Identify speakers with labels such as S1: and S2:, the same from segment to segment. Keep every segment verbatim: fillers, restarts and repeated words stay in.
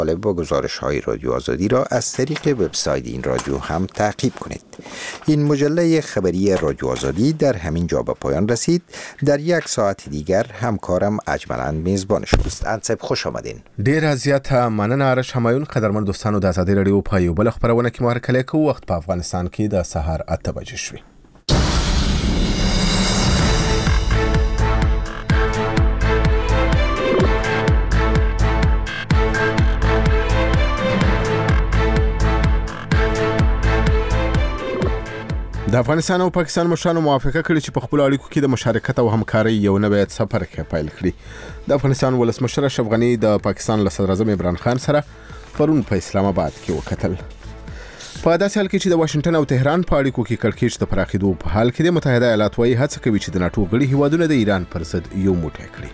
S1: مطالب و گزارش‌های رادیو آزادی را از طریق وبسایت این رادیو هم تعقیب کنید. این مجله خبری رادیو آزادی در همین جا به پایان رسید. در یک ساعت دیگر همکارم اجملند میزبان شماست. انصب خوش آمدین.
S2: ډیر زیات مننه آرش همایون. قدرمن دوستانو د ازادي رادیو په یو بل خبرونه کې مو هرکلی کوو. وخت په افغانستان کې د سهار اته بجې شوې. د افغانستان او پاکستان مشرانو موافقه کړې چې په خپل اړیکو کې د مشارکت او همکارۍ یو نوی سفر کې پیل کړي. د افغانستان ولسمشر اشرف غني د پاکستان له صدر اعظم عمران خان سره پرون په اسلام آباد کې وکتل. په داسې حال کې چې د واشنگټن او تهران په اړیکو کې کړکېچ د پراخېدو په حال کې د متحده ایالات وايي هڅه کوي چې د ناتو غړي هیوادونه د ایران پر ضد یو موټی کړي.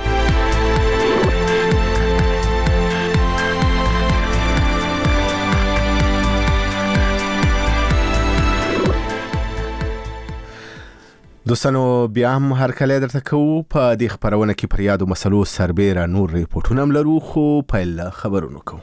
S2: دوستانو بیا هم هرکلی درته کوو. په دې خبرونه کې پر یادو مسلو سربیره نور ریپورټونه هم لرو، خو پیل خبرونو کوو.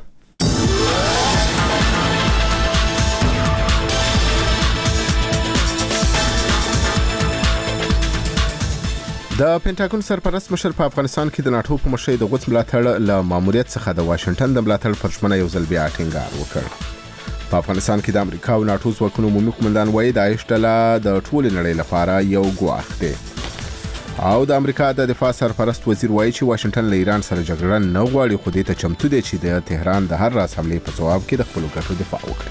S2: د پینټاګون سرپرست مشر په افغانستان کې د ناتو په مشرۍ د قدس ملاتړ له ماموریت څخه د واشنگټن د ملاتړ پر ژمنه یو ځل بیا ټینګار وکړ. په افغانستان کې د امریکا او ناتو ځواکونو عمومي قومندان وایي داعش ډله د ټولې نړۍ لپاره یو ګواښ دی. او د امریکا د دفاع سرپرست وزیر وایي چې واشنگټن له ایران سره جګړه نه غواړي، خو دې ته چمتو دی چې د تهران د هر راز حملې په ځواب کې د خپلو ګټو دفاع وکړي.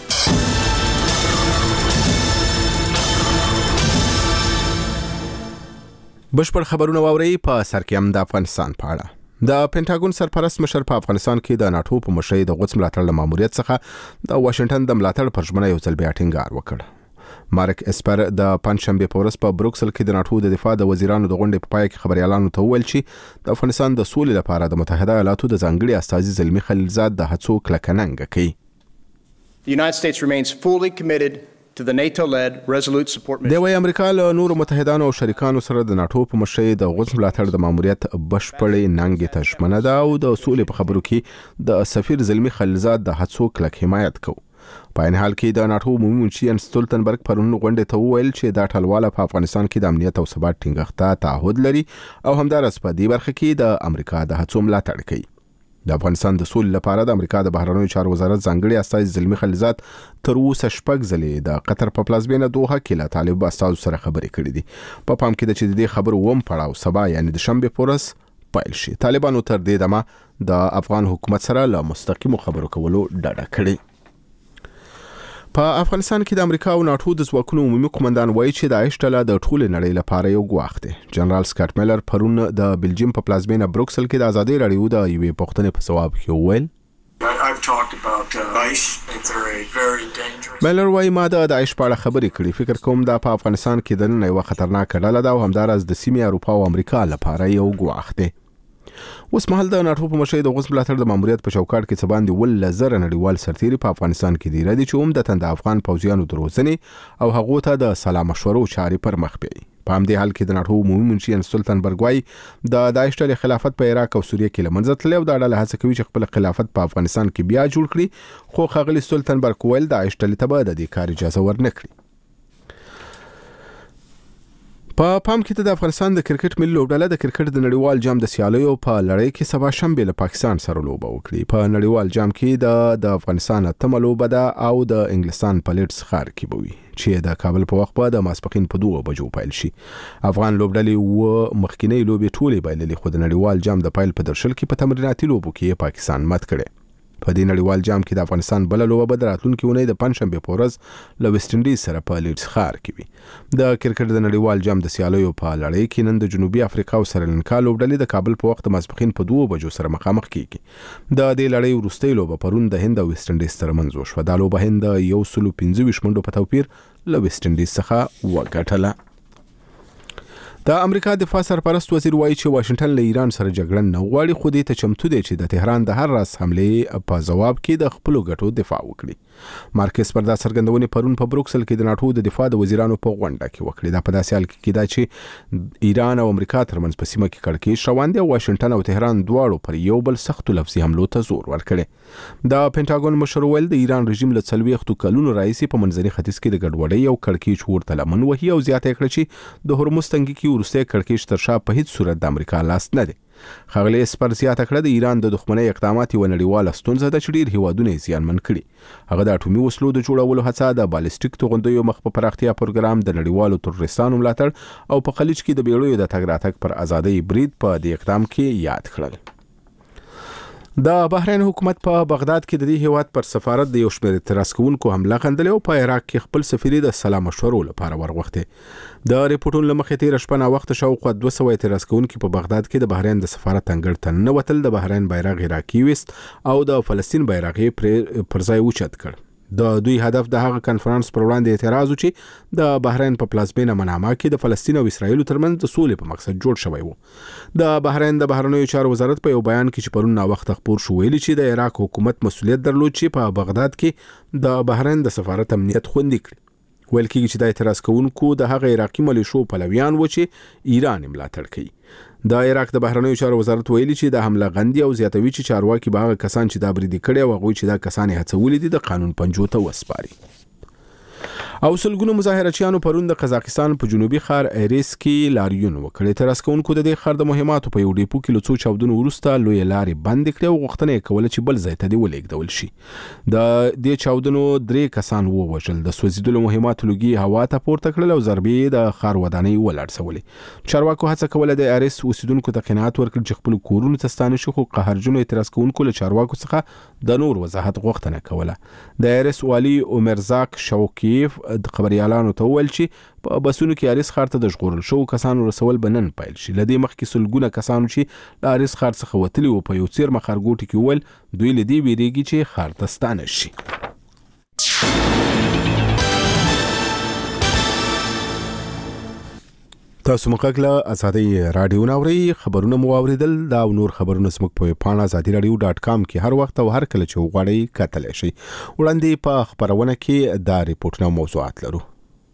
S2: بشپړ خبرونه واورئ. په سر کې هم د افغانستان په اړه. د پینټاګون سرپرست مشر په افغانستان کې د ناتو په مشرۍ د قدس ملاتړ له ماموریت څخه د واشنگټن د ملاتړ پر ژمنه یو ځل بیا ټینګار وکړ. مارک اسپر د پنځشنبې په ورځ په بروکسل کې د ناتو د دفاع د وزیرانو د غونډې په پای کې خبريالانو ته وویل چې د افغانستان د سولې لپاره د متحده ایالاتو د ځانګړي استازي زلمی خلیلزاد د هڅو کلکه کوي.
S3: The United States remains fully committed to the NATO-led resolute support mission.
S2: د وای امریکا له نورو متحدانو او شریکانو سره د ناتو په مشرۍ د قدس ملاتړ د ماموریت بشپړې ننګې ته ژمنه ده او د سولې په خبرو کې د سفیر زلمی خلیلزاد د هڅو کلک حمایت کوي. په این حال کې د ناتو عمومي منشي یانس ستولتنبرګ پرون غونډې ته وویل چې دا ټلواله په افغانستان کې د امنیت او ثبات ټینګښت ته تعهد لري او همدارس په دې برخه کې د امریکا د هڅو ملاتړ کوي. د افغانستان د سولې لپاره د امریکا د بهرنیو چارو وزارت ځانګړي استازي زلمی خلیلزاد تر اوسه شپږ ځلې د قطر په پلازمینه دوحه کې له طالب استازو سره خبرې کړې دي. په پام کې ده چې د دې خبرو وم پړاو سبا یعنی د شنبه په ورځ پیل شي. طالبانو تر دې دمه د افغان حکومت سره له مستقیمو خبرو کولو ډډه کړې. په افغانستان کې د امریکا او ناتو د ځواکونو عمومي قومندان وایي چې داعش ډله د ټولې نړۍ لپاره یو ګواښ دی. جنرال سکاټ میلر پرون د بلجیم په پلازمینه بروکسل کې د ازادي رادیو د یوې پوښتنې په ځواب کې وویل میلر وایي ما د داعش په اړه خبرې کړې. فکر کوم دا په افغانستان کې د نن یو خطرناک ډله ده او همدارس د سیمې اروپا او امریکا لپاره یو ګواښ دی. اوس مهال د ناتو په مشرۍ د قدس ملاتړ د ماموریت په چوکاټ کې څه باندې ول زره نړیوال سرتیري په افغانستان کې دی ردي چې عمدتاً د افغان پوځیانو د روزنې او هغو ته د سلا مشورو چارې پر مخ بیایي. په همدې حال کې د ناتو عمومي منشي یانس ستولتنبرګ وایي د داعش ډلې خلافت په عراق او سوریه کې له منځه تللی او دا ډله هڅه کوي چې خپل خلافت په افغانستان کې بیا جوړ کړي، خو ښاغلي ستولتنبرګ ویل داعش ډلې ته به د دې کار اجازه ورنه کړي. په پام کې د افغانستان د کرکټ ملي لوبډله د کرکټ د نړیوال جام د سیالیو په لړۍ کې سبا شنبه له پاکستان سره لوبه وکړي. په نړیوال جام کې د د افغانستان اتمه لوبه ده او د انګلستان په لیډز ښار کې به وي چې د کابل په وخت په د ماسپښین په دوه بجو پیل شي. افغان لوبډلې و مخکینی لوبې ټولې بایللې، خو د نړیوال جام د پیل په درشل کې په تمریناتي لوبو کې پاکستان مات کړي. په دې نړیوال جام کې د افغانستان بل لوبه به د راتلونکي اونۍ د پنځشنبه په ورځ له ویسټ انډیز سره په لیډز ښار کې وي. د کرکټ د نړیوال جام د سیالیو په لړۍ کې نن د جنوبي افریقا او سریلانکا لوبډلې د کابل په وخت د ماسپښین په دوه بجو سره مخامخ کیږي. د دې لړۍ وروستۍ لوبه پرون د هند او ویسټ انډیز ترمنځ وشوه. دا لوبه هند یو سل پنځه ویشت منډو په توپیر له ویسټ انډیز څخه وګټله. د امریکا دفاع سرپرست وزیر وایي چې واشنگټن له ایران سره جګړه نه غواړي، خو دې ته چمتو دی چې د تهران د هر راس حملې په جواب کې د خپلو ګټو دفاع وکړي. مارکس پر دا څرګندونې پرون په بروکسل کې د ناټو د دفاع د وزیرانو په غونډه کې وکړي. دا په داسې حال کې کېده چې ایران او امریکا ترمنځ په سیمه کې کړکېچ روان دی او واشنگټن او تهران دواړو پر یو بل سختو لفظي حملو ته زور ورکړي. د پینټاګون مشر ویل د ایران رژیم له څلوېښتو کلونو راهیسې په منځني ختیځ کې د ګډوډۍ او کړکېچ ورته لمن وهي او زیاته کړه چې د هرمز تنګي کې وروستی کړکېچ تر شا په هیڅ صورت د امریکا لاس نه دی. ښاغلي اسپر زیاته کړه د ایران د دښمنۍ اقدامات یوه نړیواله ستونزه ده چې ډېر هیوادونه یې زیانمن کړي. هغه د اټومي وسلو د جوړولو هڅه، د بالستیک توغندیو مخ په پراختیا پروګرام، د نړیوالو تروریستانو ملاتړ او په خلیج کې د بیړیو د تګ راتګ پر ازادۍ برید په دې اقدام کې یاد کړل. د بحرین حکومت په بغداد کې د دې هیواد پر سفارت د یو شمېر اعتراض کوونکو حمله غندلې او په عراق کې خپل سفیر د سلا مشورو لپاره ورغوښتې. د ریپورټونو له مخې تېره شپه ناوخته شاوخوا دوه سوه اعتراض کوونکي په بغداد کې د بحرین د سفارت انګړ ته ننوتل، د بحرین بیرغ یې راکېویست او د فلسطین بیرغ یې پر ځای اوچت کړ. د دوی هدف د هغه کنفرانس پر وړاندې اعتراض و چې د بحرین په پلازمینه منامه کې د فلسطین او اسرائیلو ترمنځ د سولې په مقصد جوړ شوی و. د بحرین د بهرنیو چارو وزارت په یو بیان کې چې پرون ناوخته خپور شو ویلي چې د عراق حکومت مسؤلیت درلود چې په بغداد کې د بحرین د سفارت امنیت خوندي کړي. ویل کېږي چې د اعتراض کوونکو د هغه عراقي ملیشو پلویان و چې ایران ملاتړ کوي. د عراق د بهرنیو چارو وزارت ویلي چې د حمله غندي او زیاتوي چې چارواکي به هغه کسان چې دا برید کړي او هغوی چې دا کسان یې هڅولي دي د قانون پنجو ته وسپاري. او سلګونو مظاهرچیانو پرون د قزاقستان په جنوبي ښار ایریس کې لاریون وکړ. اعتراض کوونکو د دې ښار د مهماتو په یو ډیپو کې له څو چاودنو وروسته لویې لارې بندې کړې او غوښتنه یې کوله چې بل ځای ته دې ولېږدول شي. د دې چاودنو درې کسان ووژل، د سوځېدلو مهماتو لوګي هوا ته پورته کړل او ضربې د ښار ودانۍ ولړزولې. چارواکو هڅه کوله د ایریس اوسیدونکو ته قناعت ورکړي چې خپلو کورونو ته ستانه شي، خو قهرجنو اعتراض کوونکو له چارواکو څخه د نور وضاحت غوښتنه کوله. د ایریس والي عمرزاق شوکیف د خبريالانو ته وویل چې په بسونو کې اریس ښار ته د ژغورل شوو کسانو رسول به نن پیل شي. له دې مخکې سلګونه کسانو چې له اریس ښار څخه وتلي وو په یو څیرمه ښارګوټي کې وویل دوی له دې ویریږي چې ښار ته ستانه شي. تاسو مقاک له ازادي رادیو ناوري خبرونه مو اوریدل. دا او نور خبرونه زموږ په پاڼه ازادي رادیو ډاټ کام کې هر وخت او هر کله چې وغواړئ کتلی شئ. وړاندې په خبرونه کې دا ریپورټونه او موضوعات لرو.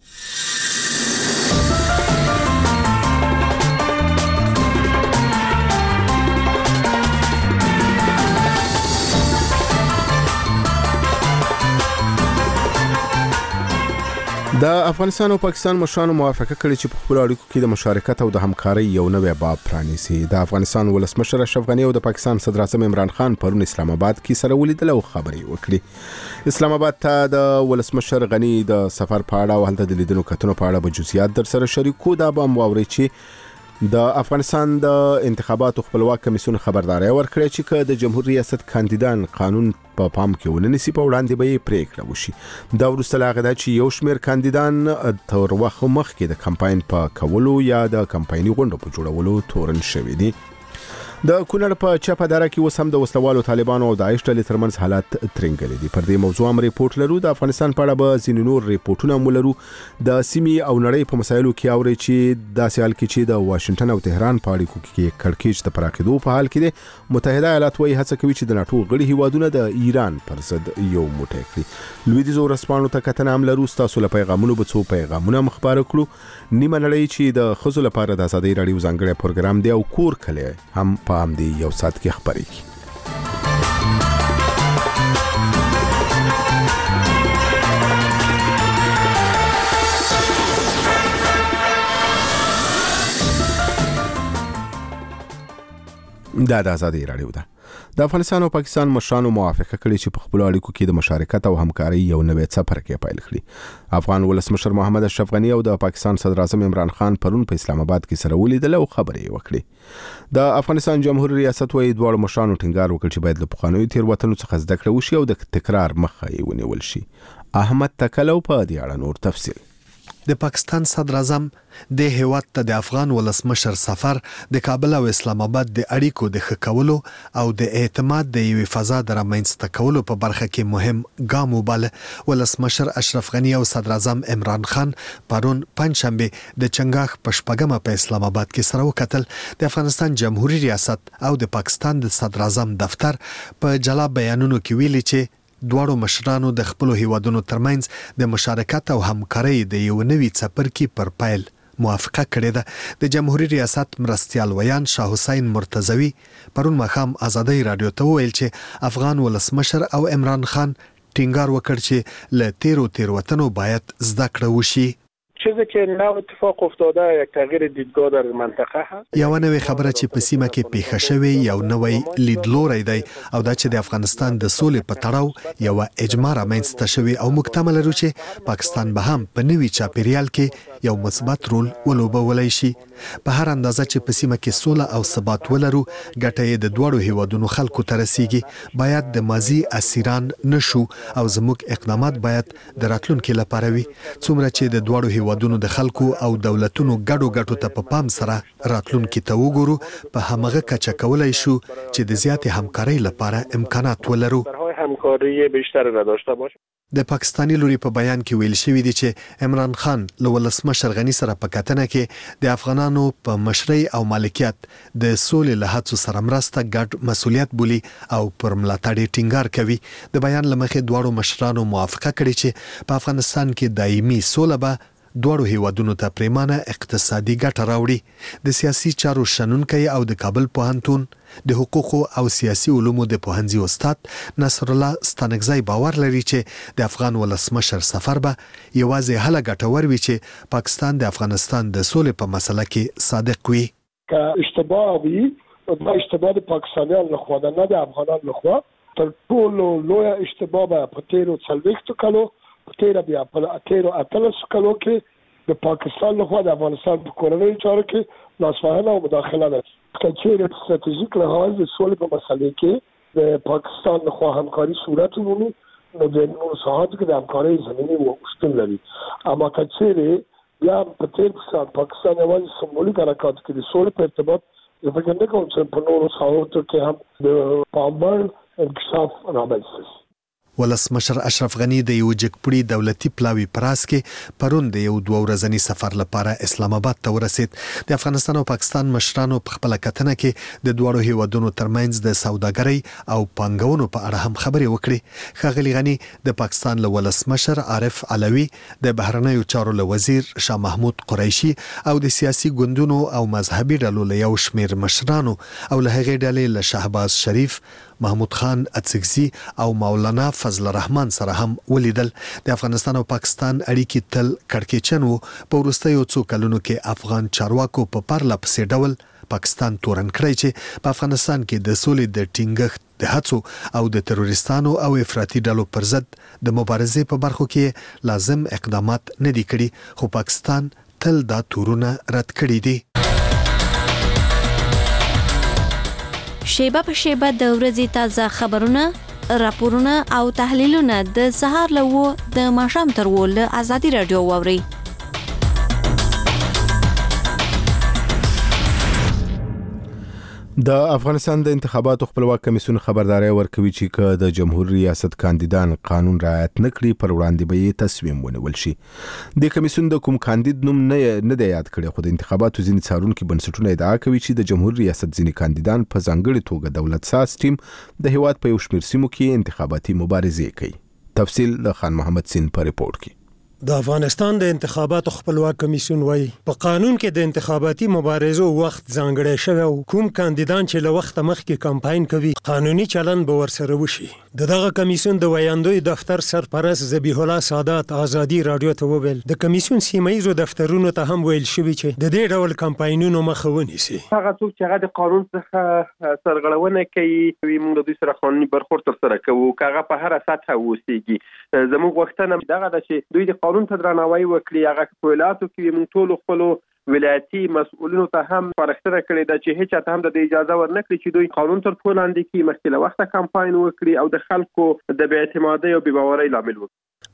S2: د افغانستان او پاکستان مشرانو موافقه کړې چې په خپل اړیکو کې د مشارکت او د همکارۍ یو نوی باب پرانیسي. د افغانستان ولسمشر اشرف غني او د پاکستان صدر اعظم عمران خان پرون اسلام آباد کې سره ولیدل او خبرې وکړې. اسلام آباد ته د ولسمشر غني د سفر په اړه او هلته د لیدنو کتنو په اړه به جزئیات در سره شریکو. دا به هم واورئ چې د افغانستان د انتخاباتو خپلواک کمیسیون خبرداري ورکړه چې که د جمهور ریاست کاندیدان قانون په پام کې وننسي په وړاندې به یې پریکړه وشي. دا وروسته له هغه ده چې یو شمېر کاندیدان تر وخت مخکې د کمپاین په کولو یا د کمپایني غونډو په جوړولو تورن شوي دي. د کونړ په چپه دره کې اوس هم د وسلوالو طالبانو او داعش ډلې ترمنځ حالات ترنګلي دي. پر دې موضوع هم ریپورت لرو. د افغانستان په اړه به ځینې نور ریپورټونه هم لرو. د سیمې او نړۍ په مسایلو کې اوري چې داسې حال کې چې د واشنگټن او تهران په اړیکو کې کړکېچ د پراخېدو په حال کې دي. متحده ایالات وايي هڅه کوي چې د ناټو غړي هیوادونه د ایران پر ضد یو موټی کړي. لویدیځو ورځپاڼو ته کتنه هم لرو. ستاسو له پیغامونو به څو پیغامونه مخباره کړو. نیمه نړۍ چې د ښځو لپاره د ازادۍ راډیو ځانګړی پروګرام دی او کور کلی هم په همدې یو ساعت کې خبرېږي. دا د ازادۍ راډیو ده. د افغانستان او پاکستان مشرانو موافقه کړې چې په خپل اړیکو کې د مشارکت او همکارۍ یو نوی څپرکی پیل کړي. افغان ولسمشر محمد اشرف غني او د پاکستان صدر اعظم عمران خان پرون په اسلام آباد کې سره ولیدل او خبرې وکړې. د افغانستان جمهور ریاست وايي دواړو مشرانو ټینګار وکړ چې باید له پخوانیو تېروتنو څخه زده کړه وشي او د تکرار مخه یې ونیول شي. احمد تکلو په دې اړه نور تفصیل.
S4: د پاکستان صدر اعظم د هیواد ته د افغان ولسمشر سفر د کابل او اسلام آباد د اړیکو د ښه کولو او د اعتماد د یوې فضا د رامنځته کولو په برخه کې مهم ګام وباله. ولسمشر اشرف غنی او صدر اعظم عمران خان پرون پنځشنبه د چنګاښ په شپږمه په اسلام آباد کې سره وکتل. د افغانستان جمهوریت ریاست او د پاکستان د صدر اعظم دفتر په جلا بیانونو کې ویلي چې دواړو مشرانو د خپلو هیوادونو ترمنځ د مشارکت او همکارۍ د یو نوي څپرکي پر پیل موافقه کړې ده. د جمهوریت ریاست مرستیال ویان شاه حسین مرتضوی پرون ماښام ازادۍ رادیو ته وویل چې افغان ولسمشر او عمران خان ټینګار وکړ چې له تیرو تیروتنو باید زده کړه وشي.
S5: چیزی که نو اتفاق افتاده یک تغییر دیدگاه در منطقه هست.
S4: یو نوې خبره چې په سیمه کې پیښه شوې یو نوې لیدلوری دی او دا چې د افغانستان د سولې په تړاو یو اجماع رامنځته شوی او مکتمل لري چې پاکستان به هم په نوي چاپیریال کې یو مثبت رول ولوبولای شي. په هر اندازه چې په سیمه کې سوله او ثبات ولرو ګټه یې د دوړو هیوادونو خلکو ته رسیږي. باید د ماضي اسیران نشو او زموږ اقدامات باید د راتلونکي لپاره وي. څومره چې د دوړو هیوادونو د خلکو او دولتونو ګډو ګټو ته په پام سره راتلونکي ته وګورو په همغه کچه کولای شو چې د زیاتې همکارۍ لپاره امکانات ولرو.
S5: همکاری بیشتر نداشته باشه.
S4: د پاکستانی لوري په بیان کې ویل شوی دی چې عمران خان له ولسمشر غنی سره په کتنه کې د افغانانو په مشرۍ او مالکیت د سولې له هڅو سره مرسته ګډ مسولیت بولي او پر ملاتړ ټینګار کوي. د بیان لمخې دواړو مشرانو موافقه کړې چې په افغانستان کې دایمي سوله به دواړو هیوادونو ته پریمانه اقتصادي ګټه راوړي. د سیاسي چارو شنونکی او د کابل پوهنتون د حقوقو او سیاسي علومو د پوهنځي استاد نصر الله ستانکزی باور لري چې د افغان ولسمشر سفر به یوازې هله ګټور وي چې پاکستان د افغانستان د سولې په مسله کې صادق وي.
S6: که اشتباه وي دا اشتباه د پاکستانیانو لخوا ده نه د افغانانو لخوا. تر ټولو لویه اشتباه به په تیرو څلوېښتو کالو په تیره بیا په تیرو اتلسو کالو کې د پاکستان لخوا د افغانستان په کورنیو چارو کې لاسوهنه او مداخله ده. که چیرې په ستراتیژیک لحاظ د سولې په مسلې کې د پاکستان لخوا همکاري صورت ومومي نو د نورو ساحاتو کې د همکارۍ زمینې شتون لري. اما که چیرې بیا په تیر په پاکستان یوازې سمبولیک حرکاتو کې د سولې په ارتباط زه فکر نه کوم چې په نورو ساحاتو کې هم د پاموړ انکشاف رامنځته شي.
S4: ولسمشر اشرف غنی د یو جګپړي دولتي پلاوي پراس کې پرون د یو دوه ورځنی سفر لپاره اسلام آباد ته ورسید. د افغانستان او پاکستان مشرانو په خپل کتنه کې د دوړو هیوادونو ترمنځ د سوداګرۍ او پانګونو په اړه هم خبرې وکړي. ښاغلي غنی د پاکستان له ولسمشر عارف علوي د بهرنیو چارو له وزیر شاه محمود قریشي او د سیاسي ګوندونو او مذهبي ډلو له یو شمیر مشرانو او له هغې ډلې له شهباز شریف محمود خان اڅکزي او مولانا فضل الرحمن سره هم ولیدل. د افغانستان او پاکستان اړیکې تل کړکېچن وو. په وروستیو څو کلونو کې افغان چارواکو په پرله پسې ډول پاکستان تورن کړی چې په افغانستان کې د سولې د ټینګښت د هڅو او د تروریستانو او افراطي ډلو پر ضد د مبارزې په برخو کې لازم اقدامات نه دي کړي، خو پاکستان تل دا تورونه رد کړي دي.
S7: شیبه په شیبه د ورځې تازه خبرونه، راپورونه او تحلیلونه د سهار له و د ماښام تر و له ازادي رادیو واورئ.
S2: د افغانستان د انتخاباتو خپلواک کمیسیون خبرداري ورکوي چې که د جمهوریت ریاست کاندیدان قانون رعایت نکړي پر وړاندې به یې تصمیم ونیول شي. د کمیسیون د کوم کاندید نوم نه نه دی یاد کړی، خو د انتخاباتو ځینې څارونکي بنسټونه ادعا کوي چې د جمهوریت ریاست ځینې کاندیدان په ځانګړي توګه دولت ساز ټیم د هیواد په یو شمېر سیمو کې انتخاباتي مبارزې کوي. تفصیل د خان محمد سین په ریپورت کې.
S8: د افغانستان د انتخاباتو خپلواک کمیسیون وایي په قانون کې د انتخاباتي مبارزو وخت ځانګړی شوی او کوم کاندیدان چې له وخت مخکې کمپاین کوي قانوني چلن به ورسره وشي. د دغه کمیسیون د ویاندوی دفتر سرپرست ذبیح الله سادات ازادي رادیو ته وویل د کمیسیون سیمایي دفترونو ته هم ویل شوی چې د دې ډول کمپاینونو مخه ونیسي.
S5: هغه څوک چې هغه د قانون څخه سرغړونه کوي موږ د دوی سره قانوني برخورد ترسره کوو، هغه په هر سطح اوسېږي. زموږ غوښتنه دغه ده چې دوی د قانون ته درناوی وکړي. هغه په ولایاتو کې موږ ټول خپل ولایتي مسؤلینو ته هم پرختنه کړې ده چې هیڅ ته هم د اجازه ورنکړي چې دوی قانون تر پښو لاندې کړي، مخکې له وخته کمپاین وکړي او د خلکو د بې اعتمادۍ او بې باورۍ لامل وکړي.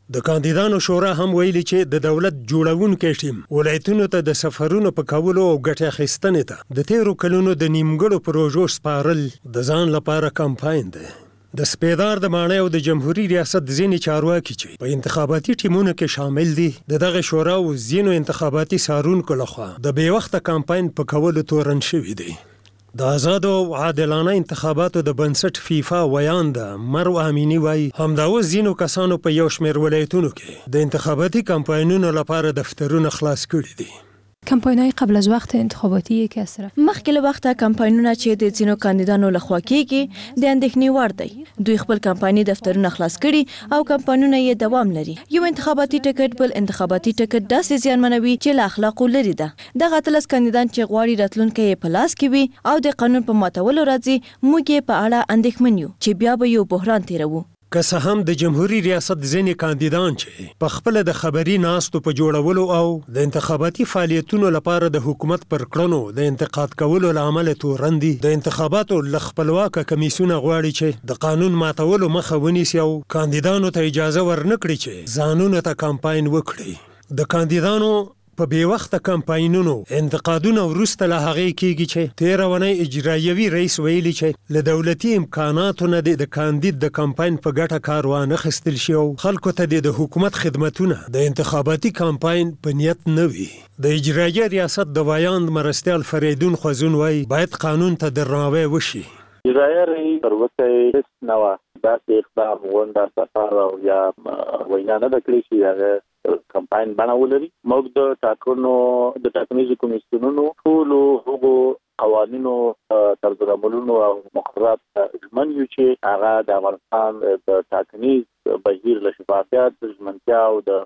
S8: د کاندیدانو شورا هم ویلي چې د دولت جوړونکي ټیم ولایتونو ته د سفرونو په کولو او ګټه اخیستنې ته د تیرو کلونو د نیمګړو پروژو سپارل د ځان لپاره کمپاین دی. د سپیدار د ماڼۍ او د جمهوریت ریاست ځینې چارواکي چې په انتخاباتي ټیمونو کې شامل دي د دغه شورا او ځینو انتخاباتي سارونکو لخوا د بې وخته کمپاین په کولو تورن شوي دي. د آزادو او عادلانه انتخاباتو د بنسټ فیفا ویانده مرو امینی وایي همدا اوس ځینو کسانو په یو شمېر ولایتونو کې د انتخاباتي کمپاینونو لپاره دفترونه خلاص کړي دي.
S9: کمپاین‌های قبل از وقت انتخاباتی یک از طرف
S7: مخکې له وخته کمپاینونه چې د ځینو کاندیدانو لخوا کېږي د اندېښنې وړ دی. دوی خپل کمپایني دفترونه خلاص کړي او کمپاینونه یې دوام لري. یو انتخاباتي ټکټ بل انتخاباتي ټکټ داسې زیانمنوي چې له اخلاقو لرې ده. دغه اتلس کاندیدان چې غواړي راتلونکی یې په لاس کې وي او د قانون په ماتولو راځي، موږ یې په اړه اندېښمن یو چې بیا به یو بحران تیروو.
S8: که څه هم د جمهوریت ریاست ځینې کاندیدان چې په خپل د خبري ناستو په جوړولو او د انتخاباتي فعالیتونو لپاره د حکومت پر کړنو د انتقاد کولو لامل تورن دي، د انتخاباتو ل خپلواکه کمیسیونه غواړي چې د قانون ماتولو مخه ونیسي او کاندیدانو ته اجازه ورنکړي چې ځانونو ته کمپاین وکړي. د کاندیدانو په بې وخته کمپاینونو انتقادونه وروسته له هغې کېږي چې تېره اونۍ اجرایوي رئیس ویلي چې له دولتي امکاناتو نه د کاندید د کمپاین په ګټه کار وانخیستل شي او خلکو ته د حکومت خدمتونه د انتخاباتي کمپاین په نیت نه وي. د اجرایي ریاست د ویاند مرستیال فریدون خوازون وایي باید قانون ته درناوی وشي.
S10: اجرایي رئیس تر اوسه هېڅ نه وه داسې اقدام غونډه سفر او یا وینا نه ده کړې چې هغه کمپاین بڼه ولري. موږ د ټاکنو د ټاکنیزو کمیسیونونو ټولو هغو قوانینو طرزالعملونو او مقررات ژمن یو چې هغه د افغانستان د ټاکنیز بهیر له شفافیت، ژمنتیا او د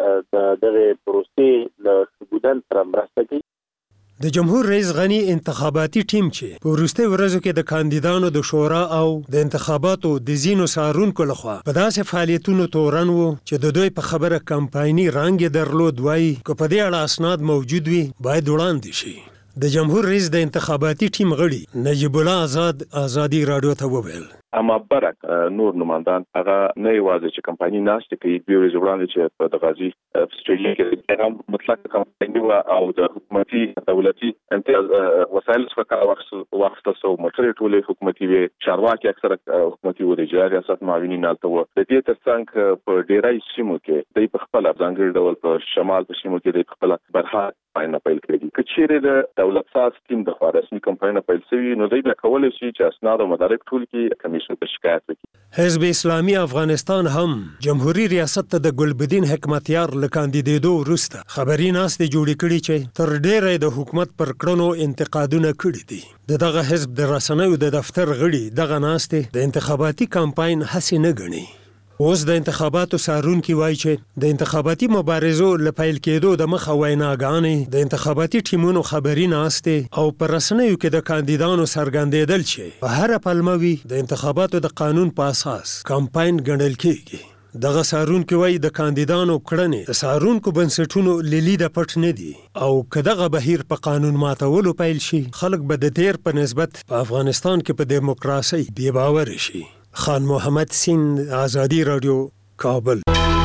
S10: دغې پروسې له ثبوتن سره مرسته کوي.
S8: د جمهور رئیس غنی انتخاباتي ټیم چې په وروستي ورځو کې د کاندیدانو د شورا او د انتخاباتو د ځینو سارونکو لخوا په داسې فعالیتونو تورن وو چې د دوی په خبره کمپایني رنګ یې درلود، وایي که په دې اړه اسناد موجود وي باید وړاندې شي. د جمهور رئیس د انتخاباتي ټیم غړي نجیب الله آزاد ازادي رادیو ته وویل
S11: اما برک نور نمایندان هغه نه یوازې چې کمپایني ناشته کوي، دوی ورځ وړاندې چې د غازی استرالیا کې هغه مطلق کمپایني او د حکومتي دولتي امتیاز وسایل څخه کار واخیستل سو، موټرې ټولې حکومتي وي، چارواکي اکثره حکومتي وو، د اجرایي ریاست معاونین هلته وو. د دې ترڅنګ په ډیری سیمو کې دوی په خپل ځانګړي ډول په شمال په سیمو کې دوی په خپل برخه کمپاین پیل کړي. که چیرې د دولت ساز ټیم د خوا رسمي کمپاین پیل شوي نو دوی بیا کولی شي چې اسناد او مدارک ټول کړي، کمیسیون ته شکایت وکړي.
S8: حزب اسلامي افغانستان هم جمهوریت ریاست ته د ګلبدین حکمتیار له کاندیدېدو وروسته خبري ناستې جوړې کړي چې تر ډېره د حکومت پر کړنو انتقادونه کړي دي. د دغه حزب د رسنیو د دفتر غړي دغه ناستې د انتخاباتي کمپاین هڅې نه ګڼي. اوس د انتخاباتو سارونکي وایي چې د انتخاباتي مبارزو له پیل کېدو د مخه ویناګانې، د انتخاباتي ټیمونو خبري ناستې او په رسنیو کې د کاندیدانو څرګندېدل چې په هره پلمه وي د انتخاباتو د قانون په اساس کمپاین ګڼل کېږي. دغه سارونکي وایي د کاندیدانو کړنې د سارونکو بنسټونو له لیده پټ نه دي او که دغه بهیر په قانون ماتولو پیل شي خلک به د تیر په نسبت په افغانستان کې په دیموکراسۍ بې باوره شي. خان محمد سیند، آزادی رادیو، کابل.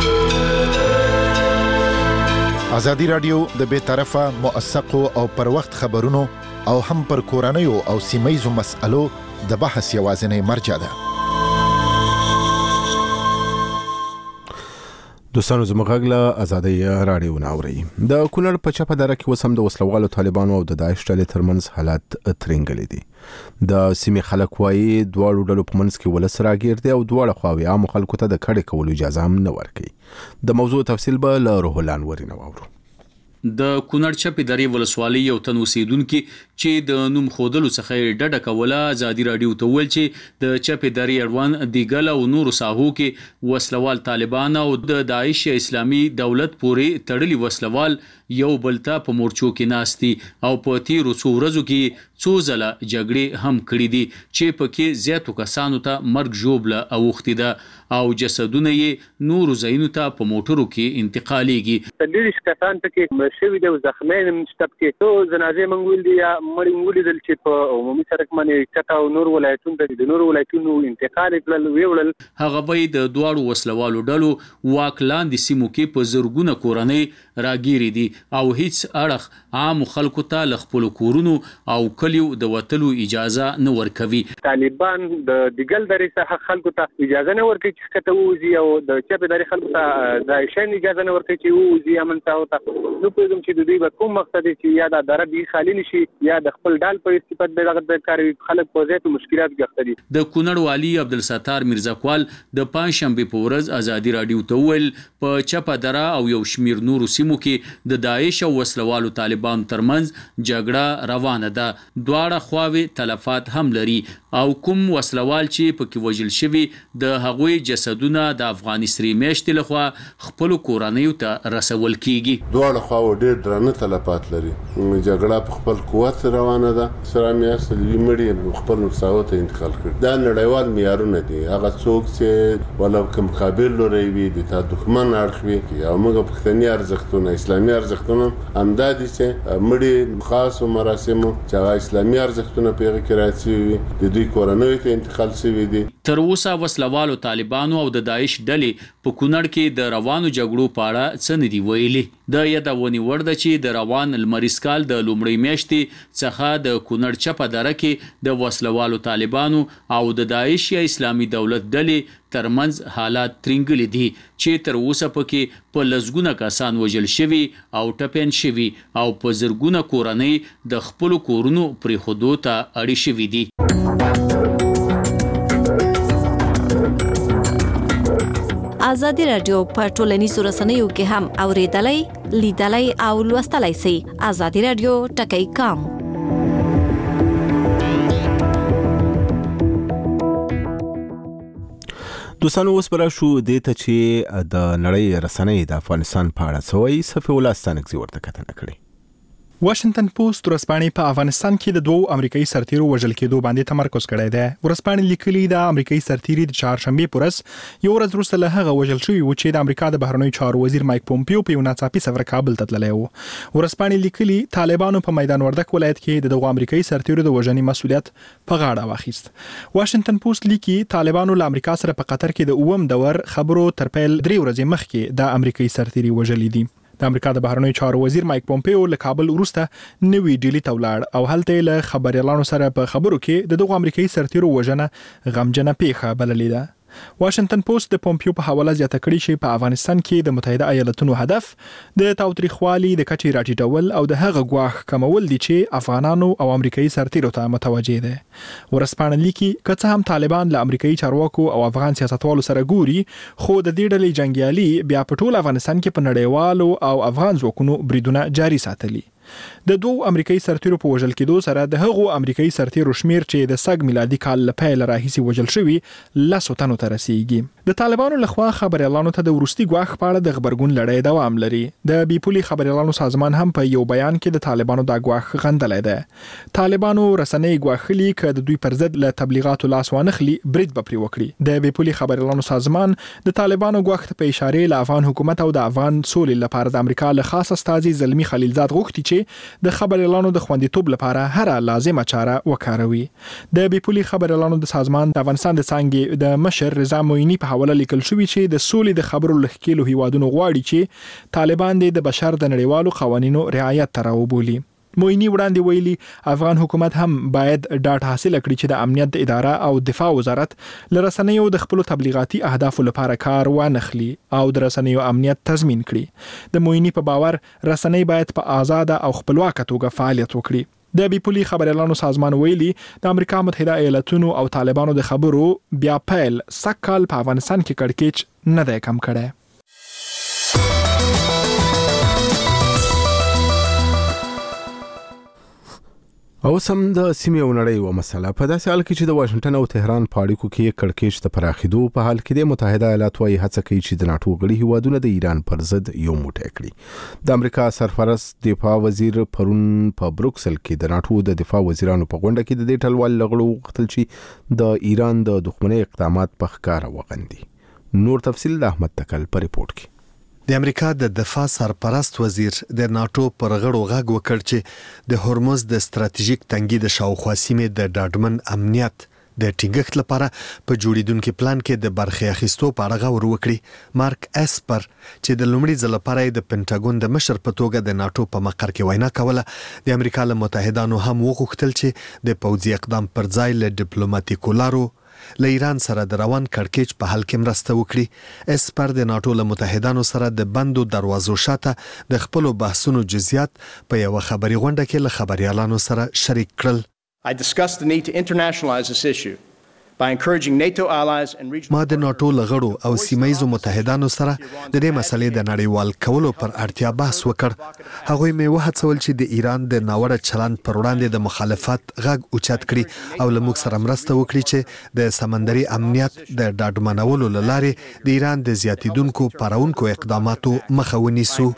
S12: آزادی رادیو د بې طرفه، موثقو او پر وخت خبرونو او هم پر کورنیو او سیمه‌ییزو مسألو د بحث یوازینی مرجع ده.
S2: دوستانو زموږ غږ له آزادۍ راډیو نه اورئ. د کونړ په چپه دره کې اوس هم د وسلوالو طالبانو او د داعش ډلې ترمنځ حالات ترنګلي دي. د سیمې خلک وایي دواړو ډلو په منځ کې ولس راګیر دی او دواړه خواوې عامو خلکو ته د کډې کولو اجازه هم نه ورکوي. د موضوع تفصیل به له روح الله انوري نه واورو.
S13: د کونړ چپې درې ولسوالۍ یو تن اوسیدونکي چې د نوم خودلو څخه ډډه کوله ازادي راډیو ته وویل چې د چپې درې اړوند دیګل او نورو ساحو کې وسلوال طالبان او د داعش اسلامي دولت پورې تړلي وسلوال یو بل ته په مورچو کې ناستي او په تیرو څو ورځو کې څو ځله جګړې هم کړې دي چې پکې زیاتو کسانو ته مرګ ژوبله اوښتې ده او جسدونه یې نورو ځایونو ته په موټرو کې انتقالیږي.
S5: ډېر کسان پکې
S14: شوی دی زخمي مشتب کې تو جنازه منګول دي یا مړی منګول دي چې په عمومي سړک باندې چټا او نور ولایتونو د نور ولایتونو انتقال کړل ویول.
S13: هغه به د دوړو وسلوالو ډلو واکلان د سیمو کې په زرګونه کورنۍ راګيري دي او هیڅ اړخ عام خلکو ته لخپل کورونو او کلیو د وتلو اجازه نه ورکوي.
S14: طالبان د دګل درې څخه خلکو ته اجازه نه ورکوي چې کته وځي او د چپداري خلکو ته د شین اجازه نه ورکوي چې وځي امن تاو ته. نو په کوم چې د دوی کوم مقصد چې یا د دربي خالی نشي یا د خپل ډال په استفاده دغه کاری خلک په ځای مشکلات ګرځي.
S13: د کونړ والی عبدالستار میرزاکوال د پنځشنبه په ورځ ازادي رادیو ته ویل په چپدرا او یو شمیر نورو سیمو کې د داعش او وسلوالو طالبان ترمنځ جګړه روانه ده. دواړه خواوې تلفات هم لري او کوم وسلوال چې پکې وژل شوي د هغوی جسدونه د افغانستان میشتې لخوا خپل کورنیو ته رسول کیږي.
S15: دواړه خواوې ډېر درنه تلفات لري. جګړه په خپل قوت روانه ده. سره میاشت لوي مړي خپل نقصاو ته انتقال کړي. دا نړیوال معیارونه دي. هغه څوک چې ولا کوم قابل لري وي د دښمن اړخ وي او موږ پښتني ارزښتونه اسلامي ارزښتونه امدادي چې مړي خاص مراسمو چې اسلامي ارزښتونه پیغه کې راځي د دوی کورنۍ ته انتقال شوی دي.
S13: تر اوسه وسلوالو طالبانو او د داعش ډلې په کونړ کې د روانو جګړو په اړه څه نه دی ویلي. د یادونې وړ ده چې د روان لمریز کال د لومړۍ میاشتې څخه د کونړ چپه دره کې د وسلوالو طالبانو او د داعش یا اسلامي دولت ډلې ترمنځ حالات ترنګلي دي چې تر اوسه پکې په لزګونه کسان وژل شوي او ټپین شوي او په زرګونه کورنۍ د خپل کورونو پرې خودو ته اړې شوي دي.
S16: ازادي رادیو په ټولنیزو رسنیو کې هم اوریدلای، لیدلای او لوستلای شئ. ازادي رادیو ټکی کام.
S2: دوستانو اوس برا شو دیته چې د نړۍ رسنۍ د افغانستان په اړه سوي صفي الله ستانکزي ورته کتنه کړې.
S17: واشنگټن پوسټ ورځپاڼې په افغانستان کې د دوو امریکایي سرتیرو وژل کېدو باندې تمرکز کړی دی. ورځپاڼې لیکلي د امریکایي سرتیري د چهارشنبه پر ورځ یو ورځ وروسته له هغه وژل شوی و چې د امریکا د بهرنیو چارو وزیر مایک پومپیو په یو ناڅاپي سفر کابل ته تللی و. ورځپاڼې لیکلي طالبانو په میدان وردک ولایت کې د دغو امریکایي سرتیرو د وژنې مسؤلیت په غاړه واخیست. واشنگټن پوسټ لیکي طالبانو له امریکا سره په قطر کې د اووم دور خبرو تر پیل درې ورځې مخکې د امریکایي سرتیري وژلي دي. د امریکا د بهرنیو چارو وزیر مایک پومپیو له کابل وروسته نوې ډیلی ته ولاړ او هلته له خبريالانو سره په خبرو کې د دغو امریکایي سرتیرو وژنه غمجنه پیښه بللې ده. واشنگټن پوسټ د پومپیو په حواله زیاته کړې چې په افغانستان کې د متحده ایالاتونو هدف د تاوتریخوالي د کچې راټیټول او د هغه ګواښ کمول دي چې افغانانو او امریکایي سرتیرو ته متوجه دي. ورځپاڼه لیکي که څه هم طالبان له امریکایي چارواکو او افغان سیاستوالو سره ګوري خو د دې ډلې جنگیالي بیا په ټول افغانستان کې په نړیوالو او افغان ځواکونو بریدونه جاري ساتلي. د دوه امریکایي سرتیرو په وژل کېدو سره د هغو امریکایي سرتیرو شمیر چې د سګ میلادي کال له پیل راهیسې وژل شوي لسو تنو ته رسیږي. د طالبانو لخوا خبريالانو ته د وروستي ګواښ په اړه د خبرګون لړۍ دوام لري. د بیپولي خبريالانو سازمان هم په یو بیان کې د طالبانو د ګواښ غندلی دی. طالبانو رسنۍ ګواښلي که د دوی پر ضد له تبلیغاتو لاس وانخلي برید به پرې وکړي. د بیپولي خبريالانو سازمان د طالبانو ګواښ ته په اشارې له افغان حکومت او د افغان سولې لپاره د امریکا له خاص استازي زلمی خلیلزاد غوښتي چې د خبريالانو د خوندیتوب لپاره هر لازمه چاره وکاروي. د بیپولي خبريالانو د سازمان د افغانستان د څنګه د مشر رضا موینی په حواله لیکل شوی چې د سولې د خبرو لخکېلو هیوادونو غواړي چې طالبان د بشر د نړیوالو قوانینو رعایت تراوبولي. موینی وړاندې ویلي افغان حکومت هم باید ډاټ حاصل کړي چې د امنیت اداره او دفاع وزارت لرسنیو د خپل تبلیغاتي اهدافو لپاره کار وانخلي او د رسنیو امنیت تضمین کړي. د موینی په باور رسنۍ باید په آزاد او خپلواکه توګه فعالیت وکړي. د بیپولي خبريالانو سازمان ویلي د امریکا متحده ایالاتونو او طالبانو د خبرو بیا پیل سکهال په افغانستان کې کړکېچ نه دی کم کړی.
S2: او سم د سیمې او نړۍ و مسله په داسې حال کې چې د واشنگټن او تهران په اړیکو کې کړکېچ د پراخېدو په حال کې د متحده ایالات وايي هڅه کوي چې د ناتو غړي هیوادونه د ایران پر ضد یو موټی کړي. د امریکا سرپرست دفاع وزیر پرون په بروکسل کې د ناتو د دفاع وزیرانو په غونډه کې د دې ټلوال لغړو وغوښتل چې د ایران د دښمنۍ اقدامات په ښکاره وغندي. نور تفصیل د احمد تکل په ریپورت کې.
S4: د امریکا د دفاع سرپرست وزیر د ناتو پر غړو غږ وکړ چې د هرمز د ستراتیژیک تنګي د شاوخوا سیمې د ډاډمن امنیت د ټینګښت لپاره په جوړیدونکو پلان کې د برخې اخیستو په اړه غور وکړي. مارک اسپر چې د لومړي ځل لپاره د پینټاګون د مشر په توګه د ناتو په مقر کې وینا کوله، د امریکا له متحدانو هم وغوښتل چې د پوځي اقدام پر ځای له ډیپلوماټیکو لارو له ایران سره د روان کړکېچ په حل کې مرسته وکړي. اسپر د ناتو له متحدانو سره د بندو دروازو شاته د خپلو بحثونو جزئیات په یو خبري غونډه کې له خبريالانو سره شریک کړل.
S3: I discussed the need to internationalize this issue by encouraging NATO allies and regional
S4: ما د ناتو لغړو او سیمایزو متحدانو سره د دې مسلې د نړیوال کولو پر اړتیا بحث وکړ. هغوی مې وهڅول چې د ایران د ناوړه چلند پر وړاندې د مخالفت غږ اوچت کړي او له موږ سره مرسته وکړي چې د سمندري امنیت د ډاډمنولو لارې د ایران د زیاتیدونکو پارونکو اقداماتو مخه ونیسو.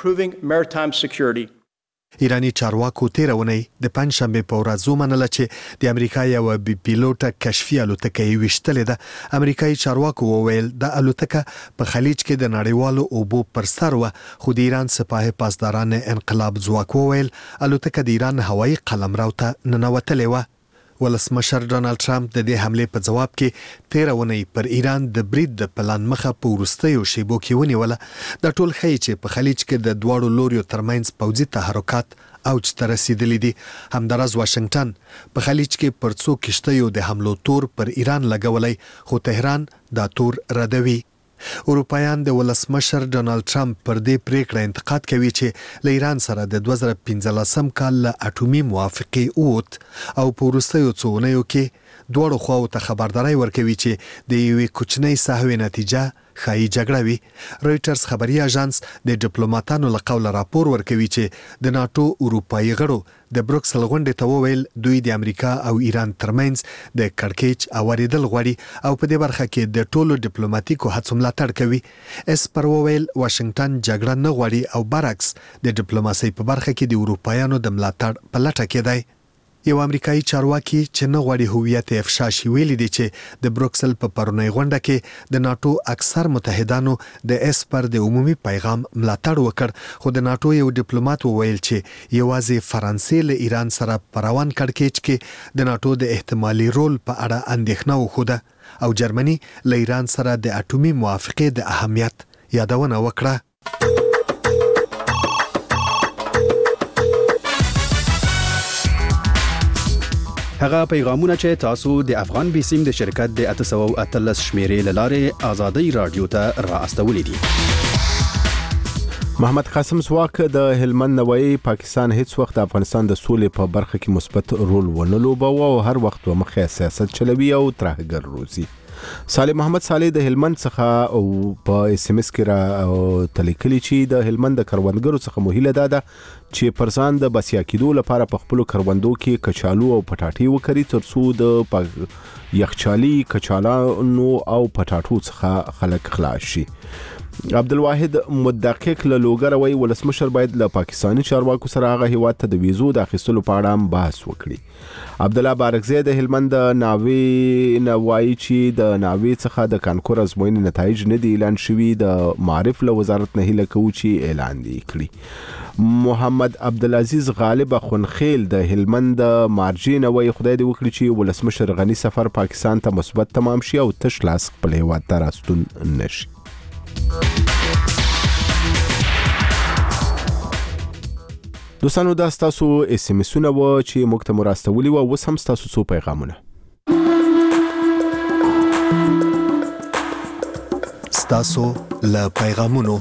S4: ایرانی چارواکو تیرونی د پنځشنبه په ورځ ومنله چې د امریکا یو بي پیلوټه کشفي الوتکه یې وشتلې ده. امریکایي چارواکو وویل د الوتکه په خلیج کې د نړیوالو اوبو پر سر و، خو د ایران سپاه پاسداران انقلاب ځواک وویل الوتکه د ایران هوایي قلمرو ته ننوتلې و. ولسمشر ډونالد ټرمپ د دې حمله په جواب کې تیرونی پر ایران د برید د پلان مخه په وروستیو شیبو کې ونیوله. د ټول خی چې په خلیج کې د دواړو لوریو ترمنځ پوځي تحرکات اوج ته رسیدلی دي. همدارس واشنگټن په خلیج کې پر څو کشتیو د حملو تور پر ایران لګولای، خو تهران دا تور ردوي. اروپایان د ولسمشر ډونالد ټرمپ پر دې پریکړه انتقاد کوي چې له ایران سره د دوه زره پنځلسم کال له اټومي موافقې اوت او په وروستیو څو اونیو کې دواړو خواو ته خبرداري ورکوي چې د یوې کوچنۍ سهوې نتیجه ښایي جګړه وي. رویټرز خبري اژانس د ډیپلوماټانو له قوله راپور ورکوي چې د ناتو اروپایي غړو د بروکسل غونډې ته وویل دوی د امریکا او ایران ترمنځ د کړکېچ اوریدل غواړي او په دې برخه کې د ټولو ډیپلوماټیکو هڅو ملاتړ کوي. اسپر وویل واشنگټن جګړه نه غواړي او برعکس د ډیپلوماسۍ په برخه کې د اروپایانو د ملاتړ په لټه کې دی. یو امریکایي چارواکي چې نه غواړي هویت افشا شي ویلي دی چې د بروکسل په پرونی غونډه کې د ناتو اکثر متحدانو د اسپر د عمومي پیغام ملاتړ وکړ، خو د ناتو یو ډیپلوماټ وویل چې یوازې فرانسې له ایران سره پروان کړکېچ کې د ناتو د احتمالي رول په اړه اندېښنه وښوده او جرمني له ایران سره د اټومي موافقې د اهمیت یادونه وکړه.
S18: هغه پیغامونه چې تاسو د افغان بیسیم د شرکت د اته سوه اتلس شمیرې لاره آزادۍ رادیو ته را استولې دي.
S2: محمد قاسم سواک د هلمند نوای پاکستان هیڅ وخت د افغانستان د سولې په برخه کې مثبت رول ونه لوباوه او هر وخت ومخه سیاست چلوي او ترهګر روزي. صالح محمد صالح د هلمند څخه او په اس ام اس کې را تلیکلی چې د هلمند د کروندګرو څخه مهیله ده چې پرځان د بسیا کېدو لپاره په خپل کروندو کې کچالو او پټاټي وکړي ترڅو د یخچالي کچالانو او پټاټو څخه خلک خلاص شي. عبدالواحد مدقق له لوګر وی ولسمشر باید له پاکستاني چارواکو سره هغه هیواد ته د ویزو د اخیستلو په اړه بحث وکړي. عبد الله بارکزی د هلمند ناوی نوای چې د ناوی څخه د کانکور ازموینې نتایج نه دی اعلان شوي، د معرف له وزارت نه هیله کوي چې اعلان دی کړي. محمد عبدالعزیز غالب خنخیل د هلمند مارجین وی خدای دې وکړي چې ولسمشر غنی سفر پاکستان ته مثبت تمام شي او تش لاس خپل هیواد ته راستون نشي. دوستانو دا ستاسو اس ام اسونه و چې موږ ته مراستولي و اوس هم ستاسو څو پیغامونه.
S4: ستاسو له پیغامونو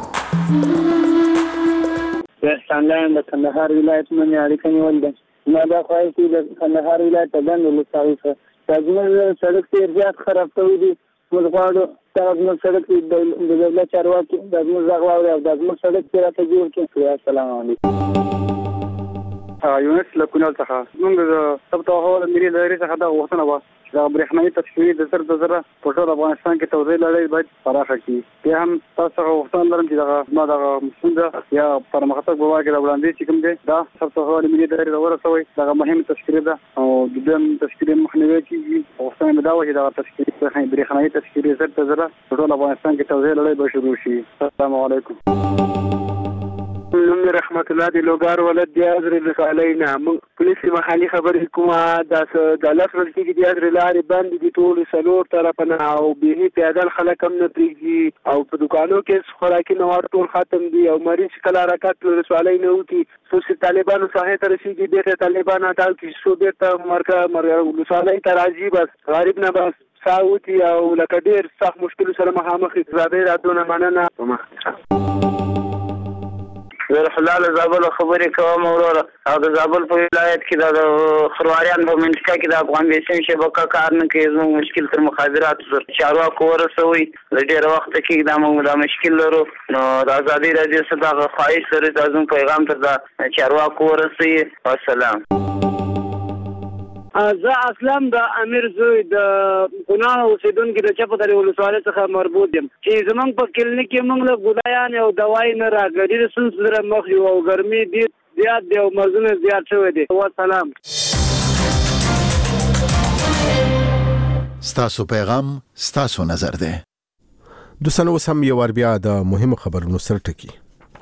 S19: څنګه د کندهار ولایت منځ اړیکه نیول ده. ما دا خواهش چې د کندهار ولایت د بند ولسوالۍ څخه سړک ډېر زیات خراب شوی دی. موږ غواړو دا زموږ سړک د دولت چارواکي د زموږ غږ واوري او د زموږ سړک چې راته جوړ کړي. السلام علیکم.
S20: یونس له کونړ څخه موږ د سبا هو د ملي لارې څخه دا وختونه و
S19: چې د برېښنايي تذکرې د زر د زره په ټول افغانستان کې توزیع لړۍ باید پراخه کړي. بیا هم تاسو څخه غوښتنه لرم چې دغه ما دغه مسوده یا پرمختګ په واګه د وړاندې چې کوم دی دا سرته ملي ادارې ته ورسوي. دغه مهمه تذکرې ده او د دې تذکرې مخنیوي کیږي. غوښتنه مې دا و چې دغه تذکرې برېښنايي تذکرې زر د زره په ټول افغانستان کې توزیع لړۍ به شروع شي. السلام علیکم.
S20: نوم رحمت الله دی لوګار ولد دی ازر لخالینا من پولیس محلي خبرې کومه د د لاس ورته کې دی ازر لارې باندې دي ټول سلور طرفنه او به پیادل خلک هم نه پریږي او په دکانو کې خوراکي مواد ټول ختم دي او مریض کله حرکت رسوالۍ نه وتی سوسي طالبانو ساحه ته رسیدي دغه طالبان ټال کې شو بیرته مرکه مرکه رسوالۍ ته راځي بس غریب نه بس ساوتی او لکه ډیر سخت مشکل سره مخامخ زابې راتونه مننه.
S21: زه حلال زابل خبرې کوم وروره او د زابل په ولایت کې د خرواريان په منځ کې د افغان بیسیم شبکه کار نه کوي. زموږ مشکل تر مخابرات سره چارواکو ورسوي د ډېر وخت کې دا موږ د مشکل لرو نو د ازادي راډیو څخه د خواهش لري چې زموږ پیغام تر د چارواکو ورسوي. والسلام.
S19: زه اصلا د امیر زوی د ګناه اوسیدونکو د چپداري ولسوالۍ څخه مربوط یم چې زمونږ په کلینیک کې موږ له ګولایان او دوايي نه راګړي رسول سره مخ یو او ګرمي دي زیات دی او مرزونه زیات شوی دي. والسلام.
S12: ستاسو پیغام ستاسو نظر دی.
S2: دوستانو سم یو ور بیا د مهمو خبرونو سره ټکی.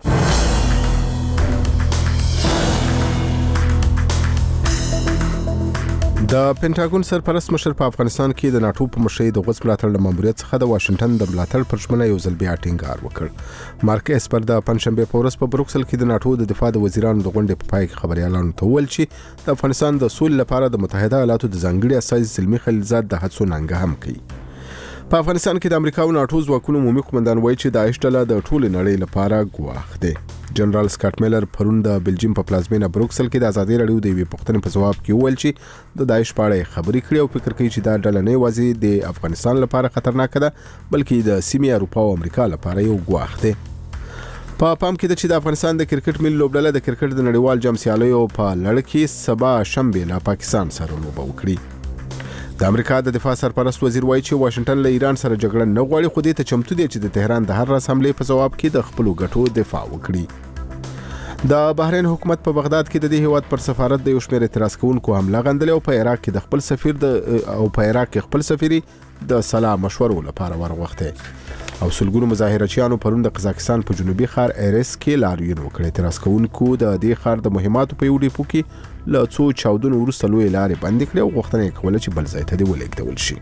S2: د پینټاګون سرپرست مشر په افغانستان کې د ناتو په مشرۍ د غوڅ ملاتړ د ماموریت څخه د واشنگټن د ملاتړ پر ژمنه یو ځل بیا ټینګار وکړ. مارک اسپر د پنځشنبه په ورځ په بروکسل کې د ناتو د دفاع د وزیرانو د غونډې په پای کې خبريالانو ته وویل چې د افغانستان د سولې لپاره د متحده ایالاتو د ځانګړي استازي زلمی خلیلزاد د هڅو ننګه هم کوي. په افغانستان کې د امریکا او ناتو ځواکونو عمومي قومندان وایي چې داعش ډله د ټول نړۍ لپاره ګواښ دی. جنرال سکاټ میلر پرون د بلجیم په پلازمینه بروکسل کې د ازادي راډیو د یوې پوښتنې په ځواب کې وویل چې د داعش په اړه خبرې کړې او فکر کوي چې دا ډله نه یوازې د افغانستان لپاره خطرناک ده بلکې د سیمې اروپا او امریکا لپاره یو ګواښ دی. په پام کې ده چې د افغانستان د کرکټ ملي لوبډله د کرکټ د نړیوال جام سیالیو په لړ کې سبا شنبه له پاکستان سره لوبه وکړي. د امریکا د دفاع سرپرست وزیر وایي چې واشنگټن له ایران سره جګړه نه غواړي خو دې ته چمتو دی چې د تهران د هر راس حمله په جواب کې د خپل ګټو دفاع وکړي. د بحرین حکومت په بغداد کې د دې هیواد پر سفارت د یو شمېر اعتراض کوونکو حمله غندلې او په عراق کې د خپل سفیر د او په عراق کې خپل سفیري د صلاح مشورو لپاره ورغوښته. او سلګونو مظاهرچیانو پرون د قزاقستان په جنوبي ښار ایرس کې لاریون وکړ. اعتراض کوونکو د دې ښار د مهماتو په یو ډیپو کې له څو چاودنو وروسته لوی لارې بندې کړې او غوښتنه یې کوله چې بل ځای ته دې ولېږدول شي.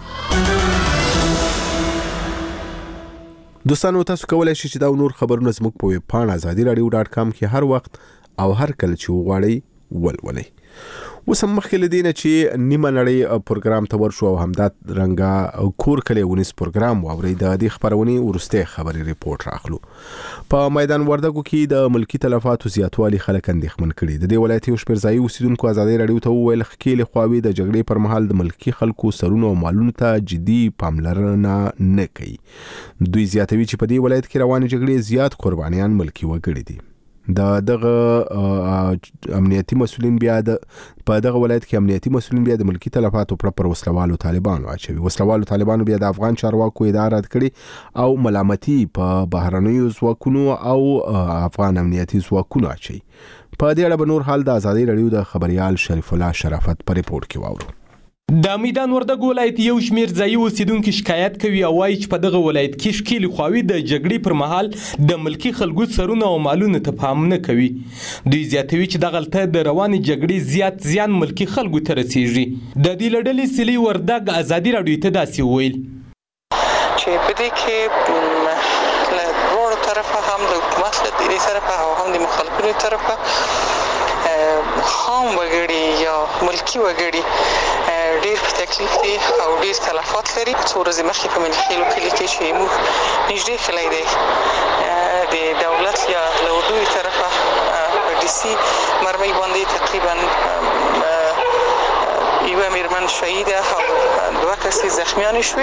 S2: دوستانو تاسو کولای شئ چې دا نور خبرونه زموږ په ویب پاڼه ازادي رادیو ډاټ کام کې هر وخت او هر کله چې وغواړئ ولولئ. اوس هم مخکې له دې نه چې نیمه نړۍ پروګرام ته ورشو او همدا رنګه کور کلی ونیس پروګرام واورئ د دې خبرونې وروستۍ خبري ریپورت راخلو. په میدان وردګو کې د ملکی تلفاتو زیاتوالی خلک اندېښمن کړي. د دې ولایت یو شمېر ځایي اوسیدونکو ازادي راډیو ته وویل ښکېلې خواوې د جګړې پر مهال د ملکی خلکو سرونو او مالونو ته جدي پاملرنه نه کوي. دوی زیاتوي چې په دې ولایت کې روانې جګړې زیات قربانیان ملکی وګړي دي. د دغه امنیتي مسولین بیا د په دغه ولایت کې امنیتي مسولین بیا د ملکی تلفاتو پر پر وسلوالو طالبانو اچوي. وسلوالو طالبانو بیا د افغان چارواکو اداره رد کړي او ملامتي په بهرنیو ځواکونو او افغان امنیتي ځواکونو اچوي. په دې اړه به نور حال د ازادي راډیو د خبريال شریف الله شرافت په ریپورت کې واورو.
S22: د میدان وردګ ولایت یو شمیر ځایي اوسیدونکو شکایت کوي او وایي چې په دغه ولایت کې ښکېلې خواوې د جګړې پر مهال د ملکی خلکو سرونه او مالونه ته پام نه کوي. دوی زیاتوي چې دغلته د روانې جګړې زیات زیان ملکی خلکو ته رسیږي. د دې له ډلې سلی وردګ ازادي راډیو ته داسې وویل
S23: چې په دې کې له دواړو طرفه هم د حکومت له دې طرفه او هم د مخالفینو طرفه خام وګړي یا ملکی وګړي ډیر په تکلیف دي او ډیر تلفات لري. څو ورځې مخکې په ملخیلو کلي کې چې موږ نږدې کلی دی د دولت یا له اردوی طرفه په ډي سي مرمۍ باندې تقریبا یوه میرمن شهیده او دوه کسې زخمیانې شوې.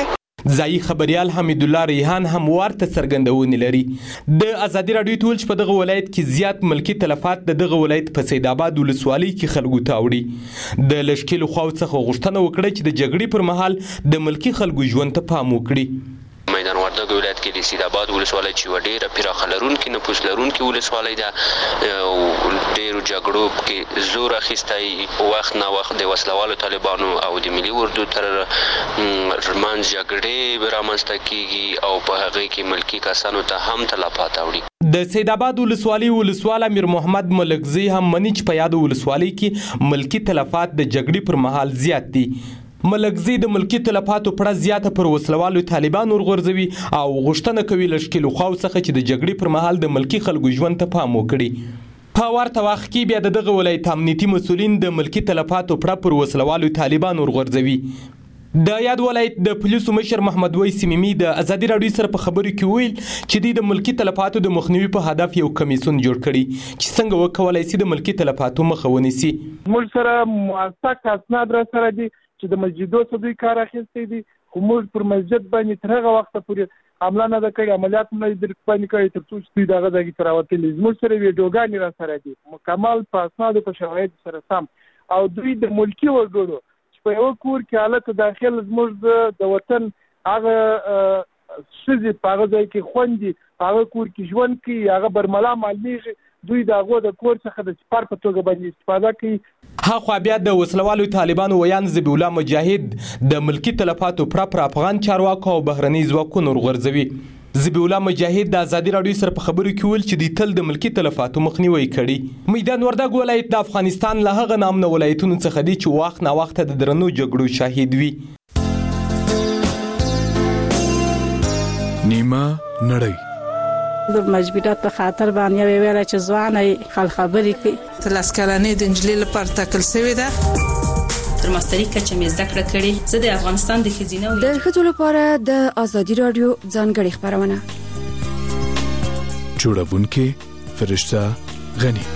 S22: ځایي خبريال حمید الله ریحان هم ورته څرګندونې لري د ازادي رادیو ټول چې په دغه ولایت کې زیات ملکی تلفات د دغه ولایت په سید آباد ولسوالۍ کې خلکو ته وړي د لشکلو خو څخه غوښتنه وکړه چې د جګړې پر مهال د ملکی خلکو ژوند ته پام وکړي
S1: میدان وردګ ولایت کې د سید آباد ولسوالۍ چې وړي پراخه لرونکي نفوس لرونکي ولسوالۍ ده ډېرو جګړو کې زور اخیستی وخت نه وخت د وسلوالو طالبانو او د ملي اردو تر منځ جګړې رامنځته کیږي او په هغې کې ملکي کسانو ته هم تلفات اوړي
S22: د سید آباد ولسوالۍ ولسوال امیر محمد ملکزی هم مني چې په یاد ولسوالۍ کې ملکی تلفات د جګړې پر مهال زیات دي ملکزی د ملکی تلفاتو پړه زیاته پر وسلوالو طالبان ورغورځوي او غوښتنه کوي لشکلو خو څخه چې د جګړې پر مهال د ملکی خلکو ژوند ته پام وکړي په ورته وخت کې بیا دغه ولایت امنیتي مسولین د ملکی تلفاتو پړه پر وسلوالو طالبان ورغورځوي د یاد ولایت د پولیسو مشر محمد وای سیممی د ازادي رادیو سره په خبرو کې ویل چې د ملکی تلفاتو د مخنیوي په هدف یو کمیسون جوړ کړي چې څنګه وکولای شي د ملکی تلفاتو مخه ونیسي
S6: موږ سره موثق اسناد را سره دي چې د مسجدو څخه دوی کار اخیستی دي خو موږ پر مسجد باندې تر هغه وخته پورې حمله نه ده کړې عملیات نه در باندې کړی تر څو چې دوی دغه ځای ته راوتلي زموږ سره ویډیوګانې را سره دي مکمل په اسنادو په شواهدو سره سم او دوی د ملکي وګړو چې په یوه کور کې حالت داخل زموږ د وطن هغه ښځې په هغه ځای کې خوندي په هغه کور کې ژوند کوي هغه برملا معلومیږي دوی د هغو د کور څخه د سپار په توګه باندې استفاده کوي
S22: هاخوا بیا د وسلوالو طالبانو ویان ذبیح الله مجاهد د ملکی تلفاتو پړه پر افغان چارواکو او بهرني ځواکونو ورغورځوي ذبیح الله مجاهد د ازادي رادیو سره په خبرو کې ویل چې د تل د ملکی تلفاتو مخنیوي کړي میدان وردګ ولایت د افغانستان له هغه نامنه ولایتونو څخه دی چې وخت نه وخت د درنو جګړو شاهد وي
S9: نیمه نړۍ
S24: د مجبورات په خاطر باندې ویل چې ځواني خل خبرې کوي
S25: تلاس کلنې د انجلۍ لپاره تکل شوی ده
S26: تر ماستري کچه مې زده کړه کړې زه د افغانستان د خزینه
S27: د ښځو لپاره د ازادي رادیو ځانګړې خبرونه
S9: جوړونکې فرشته غنی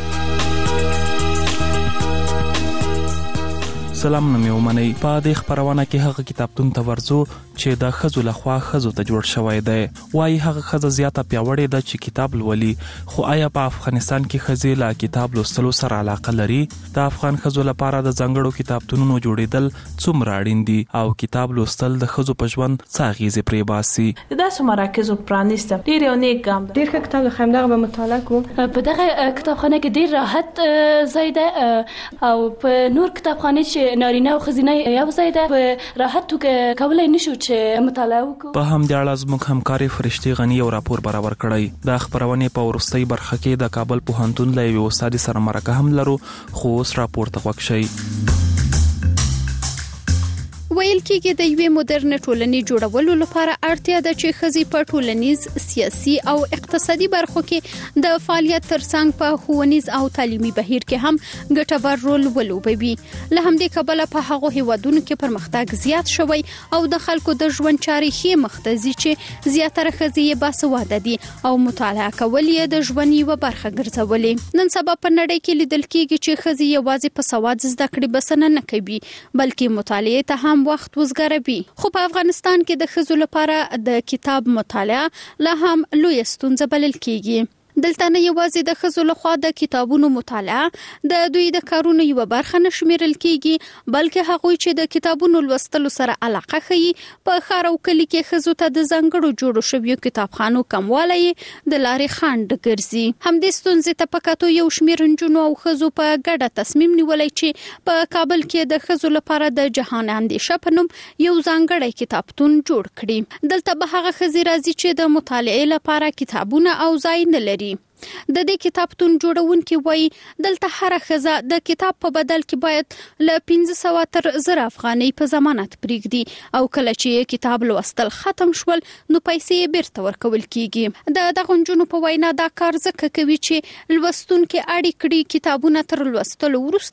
S28: سلام نومې ومنئ په دې خبرونه کې هغه کتابتون ته ورځو چې د ښځو لخوا ښځو ته جوړ شوی دی وایي هغه ښځه زیاته پیاوړې ده چې کتاب لولي خو آیا په افغانستان کې ښځې له کتاب لوستلو سره علاقه لري د افغان ښځو لپاره د ځانګړو کتابتونونو جوړېدل څومره اړین دي او کتاب لوستل د ښځو په ژوند څه اغیزې پرې باسي
S29: داسې مراکزو پرانیسته ډېر یو نیک ګام
S30: ډېر ښه کتاب د خیمدغه به مطالعه کوو
S29: په دغه کتابخانه کې ډېر راحت ځای ده او په نور کتابخانه چې نارینه او ښځینه یو ځای ده په راحت توګه کولی نشو چې مطالعه وکړو
S28: په همدې اړه زموږ همکارې فرشتې غني یو راپور برابر کړی د خبرونې په وروستۍ برخه کې د کابل پوهنتون له یوې استادې سره مرکه هم لرو خو اوس راپور ته غوږ شئ
S31: ویل کېږي د یوې مدرن ټولنې جوړولو لپاره اړتیا ده چې ښځې په ټولنیز سیاسي او اقتصادي برخو کې د فعالیت ترڅنګ په ښوونیز او تعلیمي بهیر کې هم ګټور رول ولوبوي له همدې کبله په هغو هیوادونو کې پرمختګ زیات شوی او د خلکو د ژوند چارې ښې مخته ځي چې زیاتره ښځې یې باسواده دي او مطالعه کول یې د ژوند یوه برخه ګرځولې نن سبا په نړۍ کې لیدل کېږي چې ښځې یوازې په سواد زده کړې بسنه نه کوي بلکې مطالعې ته هم وخت وزګاروي خو په افغانستان کې د ښځو لپاره د کتاب مطالعه لا هم لویه ستونزه بلل کېږي دلته نه یوازې د ښځو لخوا د کتابونو مطالعه د دوی د کارونو یوه برخه نه شمیرل کېږي بلکې هغوی چې د کتابونو لوستلو سره علاقه ښیي په ښار او کلي کې ښځو ته د ځانګړو جوړو شویو کتابخانو کموالی د لارې خنډ ګرځي همدې ستونزې ته په کتو یو شمېر نجونو او ښځو په ګډه تصمیم نیولی چې په کابل کې د ښځو لپاره د جهان اندیشه په نوم یو ځانګړی کتابتون جوړ کړي دلته به هغه ښځې راځي چې د مطالعې لپاره کتابونه او ځای نه لري د دې کتابتون جوړونکي وایي دلته هر ښځه د کتاب په بدل کې باید له پنځه سوه تر زر افغانۍ په ضمانت پرېږدي او کله چې کتاب لوستل ختم شول نو پیسې یې بیرته ورکول کیږي د دغو نجونو په وینا دا کار ځکه کوي چې لوستونکي اړ کړي کتابونه تر لوستلو وروسته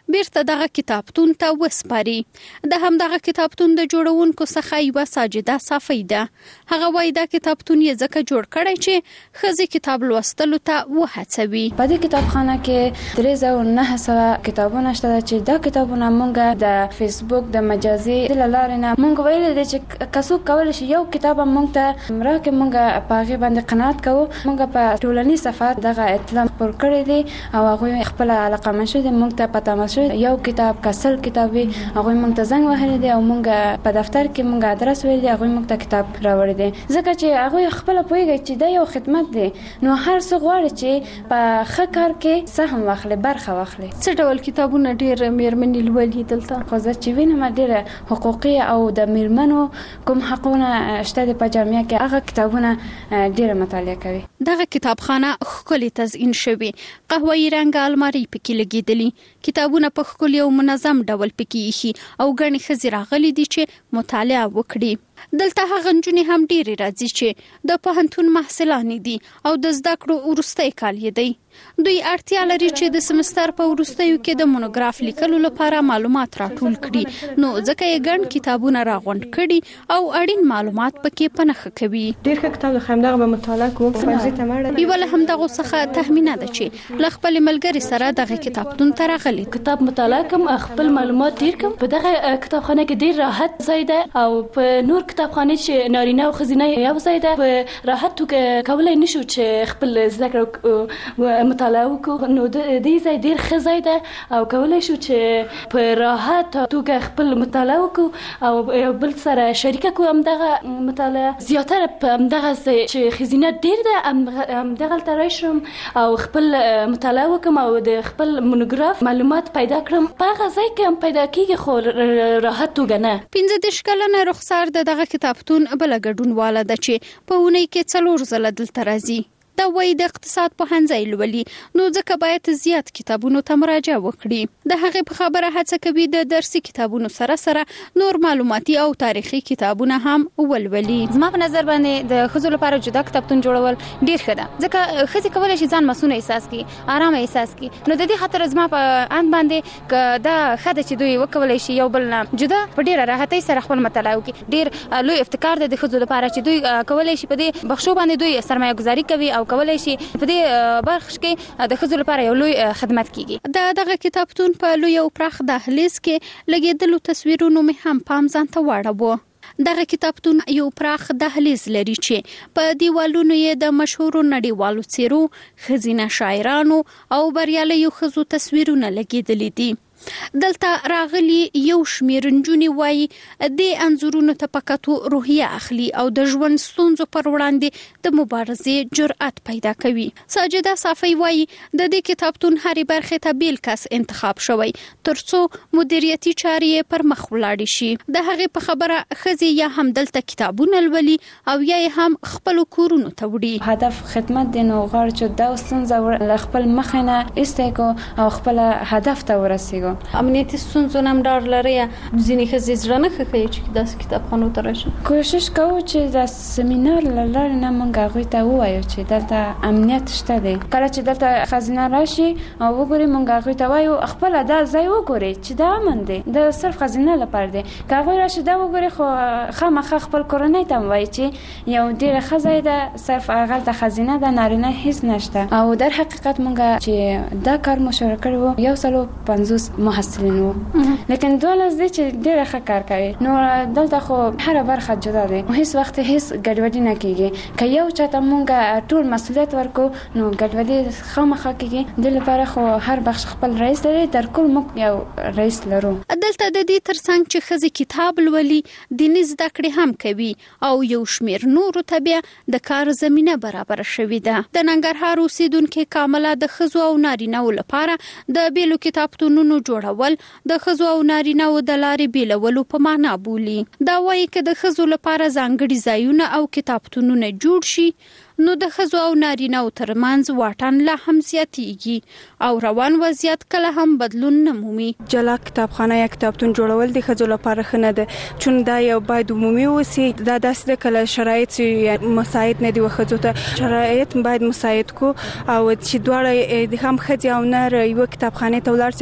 S31: بیرته دغه کتابتون ته وسپاري. د همدغه کتابتون د جوړونکو څخه یو ساجده صافی ده. هغه وایي دا کتابتون یې ځکه جوړ کړی چې ښځې کتاب لوستلو ته وهڅوي.
S3: په دې کتابخانه کې درې سوه نهه سوه کتابونه شته چې دا کتابونه مونږ د فیسبوک د مجازي د لارې نه مونږ ویل دي چې کسو کول شي یو کتاب مونږ ته راکې مونږ په هغه باندې قناعت کوو. مونږ په ټولنیز صفحات دغه اطلاع پر کړی دي او هغه خپل علاقه منشو دي مونږ ته پته مشو یو کتاب کسل کتابي هغه مونږ ته زنګ وهلی دي او مونږ په دفتر کې مونږ ادرس ویل دي هغه مونږ ته کتاب راوړی دي ځکه چې هغه خپل پوهیږي چې دا یو خدمت دی نو هر څو غواړي چې په ښه کار کې سهم واخلي برخه واخلي.
S31: څه ډول کتابونه ډیر میرمنې لولي دلته؟
S3: خو زه چې وینم ډیر حقوقي او د میرمنو کوم حقونه شته په جامعه کې هغه کتابونه ډیر مطالعه کوي.
S31: دغه کتابخانه ښکلي تزئین شوی، قهوه‌ای رنګ الماری پکې لګیدلی، کتابونه په ښکلي او منظم ډول پکې ایښي او ګڼې ښځې راغلي دي چې مطالعه وکړي. دلته هغه نجونې هم ډېرې راځي چې د پوهنتون محصلانې دي او د زده کړو وروستی کال یې دی. دوی اړتیا لري چې د سمستر په وروستیو کې د مونوګراف لیکلو لپاره معلومات راټول کړي، نو ځکه یې ګڼ کتابونه راغونډ کړي او اړین معلومات پکې په نښه کوي.
S30: ډېر ښه کتاب د خیمدغه به مطالعه کوو.
S31: یوه له همدغو څخه تهمینه ده چې له خپلې ملګرې سره دغه کتابتون ته راغلې.
S29: کتاب مطالعه کوم، خپل معلومات ډېر کوم. په دغه کتابخانه کې ډېر راحت ځای ده او په نور کتابخانه چې نارینه او ښځینه یو ځای ده په راحت توګه کولی نشو چې خپل زده کړه مطالعه وکړو، نو د دې ځای ډېر ښه ځای ده او کولی شو چې په راحت توګه خپل مطالعه وکړو او یو بل سره شریکه کړو همدغه مطالعه. زیاتره په همدغه ځای چې ښځینه ډېر ده همدغلته راشم او خپل مطالعه وکړم او د خپل مونوګراف معلومات پیدا کړم. په هغه ځای کې هم پیدا کېږي خو راحت توګه نه.
S31: پنځه دېرش کلنه رخسار د دغه کتابتون بله ګډونواله ده چې په اونۍ کې څلور ځله دلته راځي. دا وایي د اقتصاد پوهنځی لولي، نو ځکه باید زیات کتابونو ته مراجعه وکړي. د هغې په خبره هڅه کوي د درسي کتابونو سره سره نور معلوماتي او تاریخي کتابونه هم ولولي.
S3: زما په نظر باندې د ښځو لپاره جدا کتابتون جوړول ډېر ښه ده، ځکه ښځې کولی شي ځان مسؤونه احساس کړي، ارامه احساس کړي. نو د دې خاطر زما په اند باندې که دا ښه ده چې دوی وکولی شي یو بل نه جدا په ډېره راحتۍ سره خپل مطالعه وکړي. ډېر لوی افتکار ده د ښځو لپاره چې دوی کولی شي په دې بخښو باندې دوی سرمایه گذاري کوي او کولی شي په دې برخه کې د ښځو لپاره یو لوی خدمت کیږي. د دغه کتابتون په لوی او پراخ دهلیز کې لګیدلو تصویرونو مې هم پام ځان ته واړاوه. دغه کتابتون یو پراخ دهلیز لري چې په دیوالونو یې د مشهورو نړیوالو څیرو، ښځینه شاعرانو او بریالیو ښځو تصویرونه لګیدلي دي. دلته راغلي یو شمېر نجونې وایي دې انځورونو ته په کتو روحیه اخلي او د ژوند ستونزو پر وړاندې د مبارزې جرأت پیدا کوي. ساجده صافی وایي د دې کتابتون هرې برخې ته بیل کس انتخاب شوی ترڅو مدیریتي چارې یې پر مخ ولاړې شي. د هغې په خبره ښځې یا هم دلته کتابونه لولي او یا یې هم خپلو کورونو ته وړي. هدف خدمت دی، نو غواړو چې دا ستونزه له خپل مخې نه ایسته کړو او خپل هدف ته ورسېږو.
S30: امنیتي ستونزو نه هم ډار لري، ځینې ښځې زړه نه ښه کوي چې داسې کتابخانو ته راشي.
S3: کوشش کوو چې د سیمینار له لارې نه موږ هغوی ته ووایو چې دلته امنیت شته دی. کله چې دلته ښځینه راشي او وګوري موږ هغوی ته وایو خپله دا ځای وګورئ چې دا امن دی، دا صرف ښځینه لپاره دی. که هغوی راشي دا وګوري خو خامخا خپل کورنۍ ته هم وایي چې یو ډېره ښه ځای ده، صرف هغلته ښځینه ده، نارینه هیڅ نشته. او در حقیقت موږ چې دا کار مو شروع کړی وو یو سلو پنځوس محصلین وو، لیکن دولس دی چې ډېر ښه کار کوي. نو دلته خو هر برخه جدا دی، هیڅ وخت هیڅ ګډوډي نه کیږي. که یو چاته مونږ ټول مسؤلیت ورکو نو ګډوډي خامخا کیږي. د لپاره خو هر بخش خپل رئیس لري، در کل موږ یو رئیس لرو.
S31: دلته د دې ترڅنګ چې ښځې کتاب لولي، دیني زده کړې هم کوي او یو شمېر نورو ته بیا د کار زمینه برابر شوې ده. د ننګرهار اوسیدونکې کامله د ښځو او نارینه‌و لپاره د بیلو کتابتونونو جوړول د ښځو او نارینه‌و د لارې بیلولو په معنا بولي. دا وایي که د ښځو لپاره ځانګړي ځایونه او کتابتونونه جوړ شي نو د ښځو او نارینه‌و ترمنځ واټن لا هم زیاتېږي او روان وضعیت کله هم بدلون نه مومي.
S30: جلا کتابخانه یا کتابتون جوړول د ښځو لپاره ښه نه ده، چون دا یو باید عمومي اوسي. دا داسې ده کله شرایط مساعد نه دي ښځو ته، شرایط باید مساعد کو او چې دواړه هم ښځې او نر یو کتابخانه ته ولاړ شي او ځان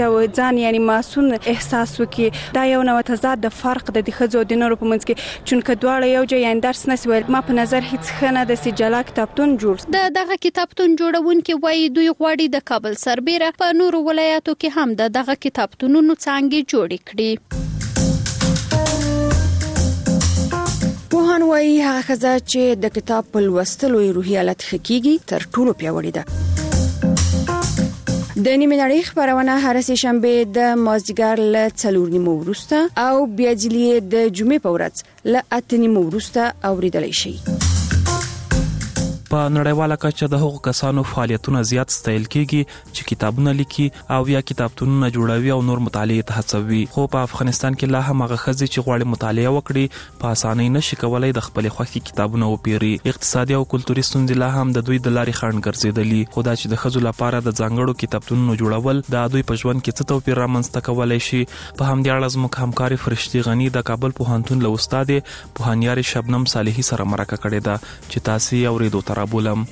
S30: ځان یعنی ماسون احساس وکي دا یو نوع تضاد د فرق د خزو د نورو په منځ کې چون کډواړه یو ځای یان درس نس ویل ما په نظر هیڅ خنه د سجلا کتابتون جوړ
S31: د دغه کتابتون جوړونکي وایي دوی غواړي د کابل سربېره په نورو ولایاتو کې هم د دغه کتابتونونو څنګه جوړ کړي.
S27: پوهان وایي هغه ښځه چې د کتاب په لوستلو یې روحي حالت ښه کیږي تر ټولو پیاوړې ده. د نیمه نړۍ خبرونه هر سه شنبه د مازدیګر له څلور نیمو وروسته او بیا ځلې د جمعې په ورځ له اته نیمو وروسته اوریدلای شي.
S28: په نړیواله کچه د هغو کسانو فعالیتونه زیات ستایل کیږي چې کتابونه لیکي او یا کتابتونونه جوړوي او نور مطالعه ته هڅوي. خو په افغانستان کې لا هم هغه ښځې چې غواړي مطالعه وکړي په اسانۍ نشي کولای د خپل خوښي کتابونه وپیري. اقتصادي او کلتوري ستونزې لا هم د دوی د لارې خنډ ګرځېدلي. خو دا چې د ښځو لپاره د ځانګړو کتابتونونو جوړول د دوی په ژوند کې څه توپیر رامنځته کولای شي، په همدې اړه زموږ همکاري فرشتي غنی د کابل پوهنتون له استاد پوهنیار شبنم صالحي سره مرکه کړې ده چې تاسو یې اورېدو ته رابولم.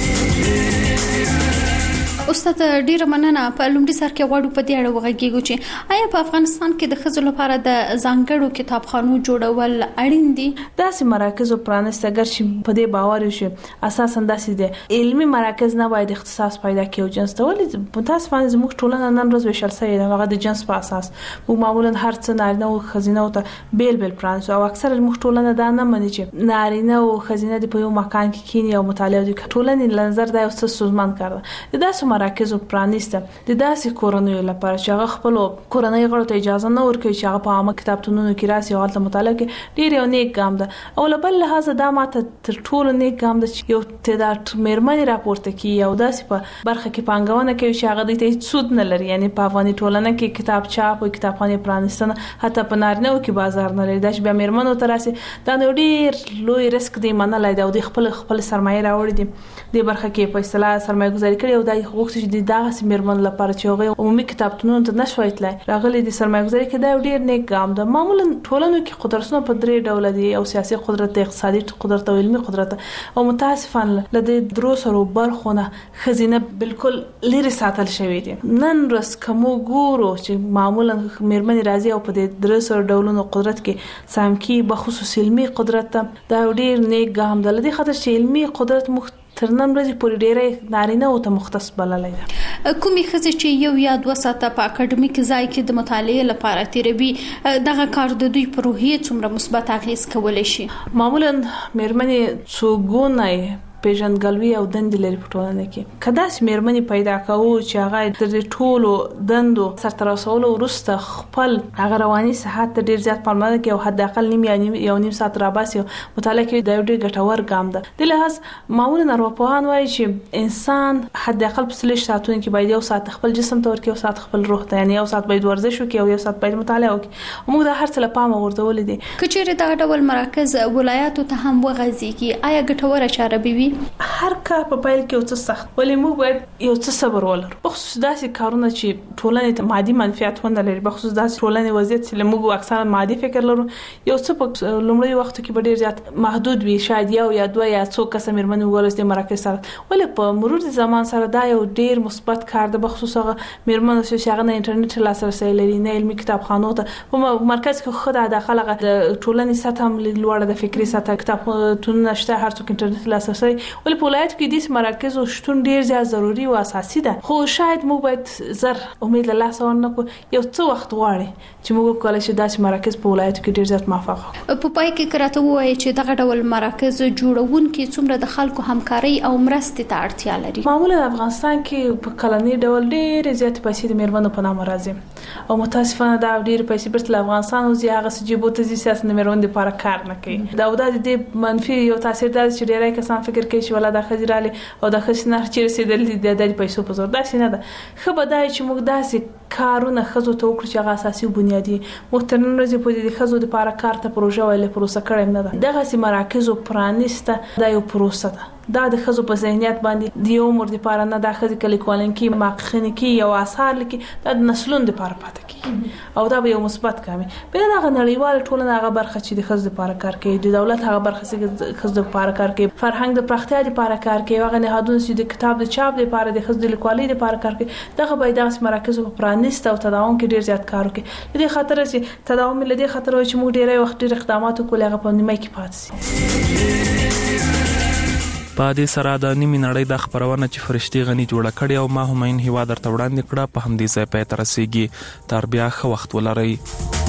S31: استاد ډیره مننه. په لومړي سر کې غواړو په دې اړه وغږیږو چې آیا په افغانستان کې د ښځو لپاره د ځانګړو کتابخانو جوړول اړین دي؟
S5: داسې مراکز او پرانست اگر چې په دې باور شي اساسا داسې دي علمي مراکز نه باید اختصاص پیدا کړي او جنس ته ولې متاسفانه زموږ ټولنه نن ورځ وشل شوې ده هغه د جنس په اساس موږ معمولا هر څه نارینه او ښځینه ته بیل بیل پرانست او اکثر موږ ټولنه دا نه مني چې نارینه او ښځینه په یو مکان کې کینی او مطالعه کوي. ټولنې لنظر دا یو څه سازمان کړه داسې مراکز او پرانیسته د داسې کورنیو لپاره چې هغه خپل کورنۍ غړو ته اجازه نه ورکوي چې هغه په عامه کتابتونونو کې راسي او هلته مطالعه کوي ډیر یو نیک ګام ده. او بل لحاظ دا ماته تر ټولو نیک ګام ده چې یو تعداد مېرمنې راپورته کوي او داسې په برخه کې پانګونه کوي چې هغه د ته سود نه لري. یعنی په افغاني ټولنه کې کتاب چاپ او کتابخانه پرانیستنه حتی په نارینه کې بازار نه لري. دا چې به مېرمنو ته راسي دا ډیر لوی ریسک دی منلای دا او د خپل خپل سرمایه راوړي دي د برخه کې په اصطلاح سرمایه گذاري کړي او دا وخت چې دغه سیمرمن لپاره چې هغه عمومي کتابتونونو ته نشوي تلای راغلي د سرمایه گذاري کې دا ډیر نیک ګام ده. معمولا ټولنو کې قدرتونه په درې ډول دي او سیاسي قدرت، اقتصادي قدرت او علمي قدرت. او متاسفانه لدې درو سره برخونه خزینه بالکل لري ساتل شوی دي. نن ورځ کوم ګورو چې معمولا مېرمنې راځي او په دې درو سره ډولونو قدرت کې سام کې بخصوص علمي قدرت دا ډیر نیک ګام ده. لدې خاطر چې علمي قدرت مخ تر نن ورځې پورې ډېرې نارینه او ته مختص بللای ده.
S31: کومې ښځې چې یو یا دوه ساعته په اکاډمیک ځای کې د مطالعې لپاره تیروي دغه کار د دوی په روحیه څومره مثبت اغیز کولی شي؟
S5: معمولا مېرمنې څو ګونې پیژندګلوي او دندې لري په ټولنه کې. کدا چې مېرمنې پیدا کوو چې هغه د ټولو دندو سرته رسولو وروسته خپل هغه رواني صحت ته ډیر زیات پاملرنه کوي او حد اقل نیم یا یو نیم ساعت راباسي مطالعه کوي دا ډیر ګټور ګام ده. د لحاظ معمولا ارواپوهان وایي چې انسان حد اقل په څلور ساعتونو کې باید یو ساعت خپل جسم ته ورکړي او ساعت خپل روح ته، یعنی یو ساعت باید ورزش وکړي او یو ساعت باید مطالعه وکړي. موږ دا هر څه له پامه غورځولې دي.
S31: کچېرې دا ډول مراکز ولایاتو ته هم وغځيږي آیا ګټوره چاره به وي؟
S5: هر کار په پیل کې یو څه سخت ولې موږ باید یو څه صبر ولرو. بخصوص داسې کارونه چې ټولنې ته مادي منفعت ونه لري، بخصوص داسې ټولنې وضعیت چې موږ اکثرا مادي فکر لرو، یو څه په لومړی وخت کې ډېر زیات محدود وي، شاید یو یا دوه یا څو کس مېرمنې وګورئ مراکز سره. ولې په مرور د زمان سره دا یو ډېر مثبت کار دی، بخصوص هغه مېرمنې چې هغه نه انټرنیټ لاسرسي لري، نه علمي کتابخانو ته. په مرکز کې خو دا د خلک د ټولنې سطح هم لوړه د فکري سطح کتابتونونه شته، هر څوک انټرنیټ لاسرسي. ولې په ولایت کې د مراکز شتون ډیر زیات ضروری او اساسي ده. خو شاید موږ باید زر امید له لاسه ورنکو یو څه وخت غواړي چې موږ کولای شو داسې مراکز په ولایت کې ډیر زیات موفق
S31: وو. په پای کې کراته وایي چې دغه ډول مراکز جوړونکي څومره د خلکو همکاري او مرستې ته اړتیا لري.
S5: معمولا افغانستان کې په کلنی ډول ډیر زیات پیسې د مېرمنو په نامه راځي او متاسفانه دا ډیر پیسې برته افغانستان او زیاغه سجيبو ته ځي سیاست د مېرمنو لپاره کار نه کوي. دا د دې منفي یو تاثیر دی چې ډیرای کسان فکر کوي چې ولا د خزراله او د خښنه چې رسیدل دي د پیسو په زور داسې نه ده. خو بدای چې موږ داسې کارونه خزو ته وکړو چې هغه اساسي بنیادی محترم ورځې په دې خزو د لپاره کار ته پروژه ویل پروسه کړم نه ده. دغه سي مراکز او پرانیسته دا یو پروسه ده. دا د خزو په ذهنیت باندې د عمر لپاره نه د خزې کلی کولن کې ماخنه کې یو اثر لکه د نسلونو لپاره لپاره پاتې کیږي او دا به یو مثبت کار وي. بیا دا نړیوال ټولنه هغه برخه چې د ښځو لپاره کار کوي، د دولت هغه برخه چې ښځو لپاره کار کوي، فرهنګ د پراختیا لپاره کار کوي، هغه نهادونه چې د کتاب د چاپ لپاره د ښځو د لیکوالۍ لپاره کار کوي، دغه باید داسې مراکز په پرانیست او تداوم کې ډیر زیات کار وکړي. د دې خاطر چې تداوم له دې خاطر چې موږ ډیره وخت ډیر اقدامات وکړو هغه په نیمه کې پاتې شي.
S28: په دې سره د نیمې نړۍ د خبرونه چې فرشتي غني جوړه کړې او ما همین هوا درته وړاندې کړه په همدې ځای پای ته رسیږي. تر بیا ښه وخت ولرئ.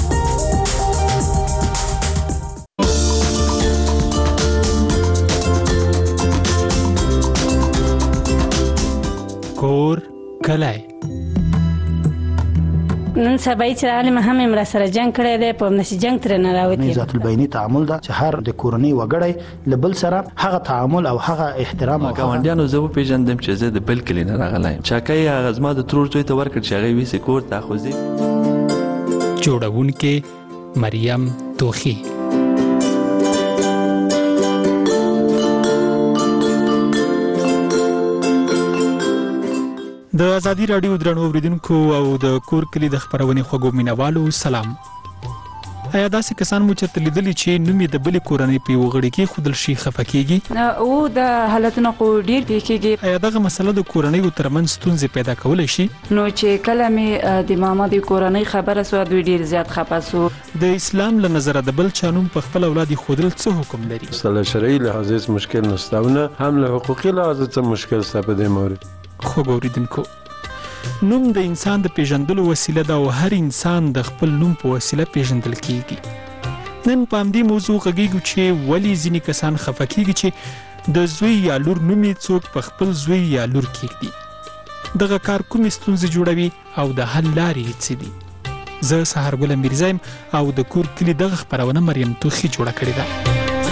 S4: کور کلای
S24: نن سبا چې عالم هم امر سره جنگ کړی دی په نشي جنگ تر نه راوتی.
S7: ذات البینی تعامل دا چې هر د کورنۍ وګړی لبل سره هغه تعامل او هغه احترام او
S8: ګاونډیانو زه په پیژندم چې زه د بل کلی نه راغلایم. چاکای هغه زما د ترور زوی ته ورکړ چې هغه ویسه کور ته خوځي.
S4: جوړونکې مریم توخی. د ازادي رادیو درنو اوریدونکو او د کور کلی د خبرونې خوږو مینوالو سلام. آیا داسې کسان مو چرته لیدلی چې نوم یې د بلې کورنۍ په یوه غړي کې ښودل شي خفه کیږي؟
S24: او د حالتونو خو ډېر پیښیږي.
S4: آیا دغه مسله د کورنیو ترمنځ ستونزې پیدا کولی شي؟
S24: نو چې کله مې د ماما د کورنۍ خبره سوه دوی ډېر زیات خفه سو.
S4: د اسلام له نظره د بل چا نوم په خپل اولاد ایښودل څه حکم لري؟
S10: له شرعي لحاظ هیڅ مشکل نشته او نه هم له حقوقي لحاظ څه مشکل شته په دې مورد.
S4: خوږ اوریدونکو، نوم د انسان د پیژندلو وسیله ده او هر انسان د خپل نوم په وسیله پیژندل کیږي. نن په همدې موضوع غږیږو چې ولې ځینې کسان خفه کیږي چې د زوی یا لور نوم یې څوک په خپل زوی یا لور کیږدي. دغه کار کومې ستونزې جوړوي او د حل لارې یې څه دي؟ زه سهارګله میرزا یم او د کور کلي دغه خپرونه مریم توخي جوړه کړې ده.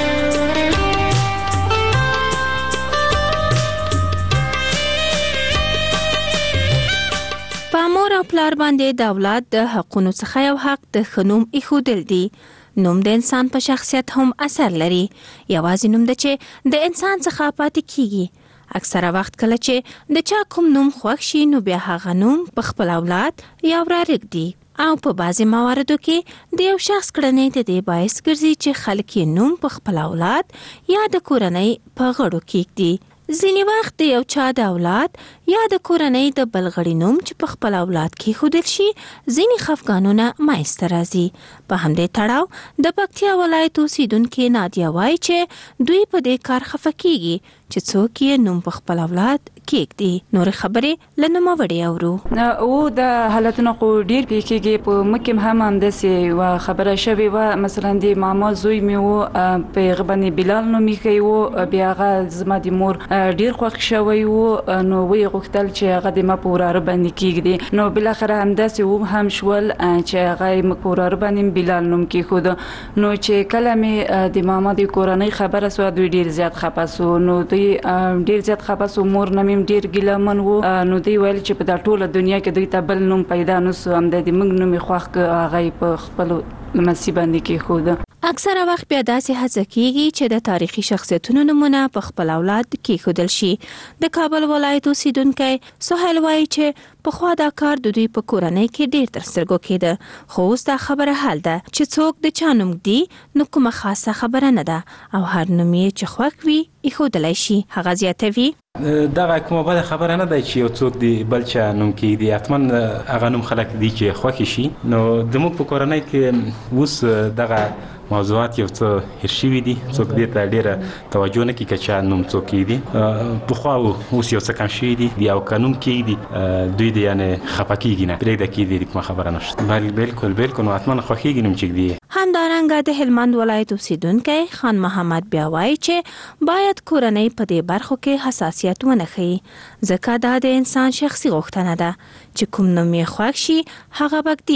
S11: په مور او پلار باندې د اولاد د حقونو څخه یو حق د ښه نوم ایښودل دي. نوم د انسان په شخصیت هم اثر لري. یوازې نوم ده چې د انسان څخه پاتې کیږي. اکثره وخت کله چې د چا کوم نوم خوښ شي نو بیا هغه نوم په خپل اولاد یا ورارږدي او په بعضې مواردو کې د یو شخص کړنې د دې باعث ګرځي چې خلک یې نوم په خپل اولاد یا د کورنۍ په غړو کیږدي. ځینې وخت د یو چا د اولاد یا د کورنۍ د بل غړي نوم چې په خپل اولاد کې ښودل شي ځینې خفګانونه منځته راځي. په همدې تړاو د پکتیا ولایت اوسیدونکې نادیه وایي چې دوی په دې کار خفه کیږي چې څوک یې نوم په خپل اولاد کیږدي. نورې خبرې له نوموړې اورو.
S24: او د حالتونو خو ډېر پیښیږي. په مکې هم همداسې یوه خبره شوې وه، مثلا د ماما زوی مې و په هغه باندې بلال نوم ایښی و، بیا هغه زما د مور ډېر خوښ شوی و نو ویې غوښتل چې هغه د ما په وراره باندې کیږدي. نو بالاخره همداسې و هم شول چې هغه یې په وراره باندې بلال نوم کیښوده. نو چې کله مې د ماما د کورنۍ خبره سوه دوی ډېر زیات خفه سو. نو دوی ډېر زیات خفه سو. مور نه مې ډېر ګیلمن و. نو دوی ویل چې په دا ټوله دنیا کې دوی ته بل نوم پیدا نه سو، همدا د موږ نوم یې خوښ کړ، هغه یې په خپلو لمسي باندې کیښوده.
S11: اکثره وخت بیا داسې هڅه کیږي چې د تاریخي شخصیتونو نومونه په خپل اولاد کیښودل شي. د کابل ولایت اوسیدونکی سهیل وایي چې پخوا دا کار د دوی په کورنۍ کې ډیر تر سترګو کېده، خو اوس دا خبره حل ده چې څوک د چا نوم ږدي نو کومه خاصه خبره نه ده او هر نوم یې چې خوښ وي ایښودلی شي. هغه زیاتوي
S13: دغه کومه بده خبره نه ده چې یو څوک دی بل چا نوم کېږدي، حتما هغه نوم خلک دي چې خوښ شي. نو زموږ په کورنۍ کې اوس دغه موضوعات یو څه هیر شوي دي، څوک دې ته ډېره توجه نه کوي که چا نوم څوک کېږدي. پخوا اوس یو څه کم شوي دي، یا که نوم کېږدي دوی د یعنې خفه کېږي نه، پرېږده کېږدي کومه خبره نشته. بل بلکل بلکل نو حتما خوښېږي نوم چې ږدي.
S11: همدارنګه د هلمند ولایت اوسیدونکی خان محمد بیا وایي چې باید کورنۍ په دې برخو کې حساسیت ونه ښیي، ځکه دا د انسان شخصي غوښتنه ده چې کوم نوم یې خوښ شي هغه به ږدي.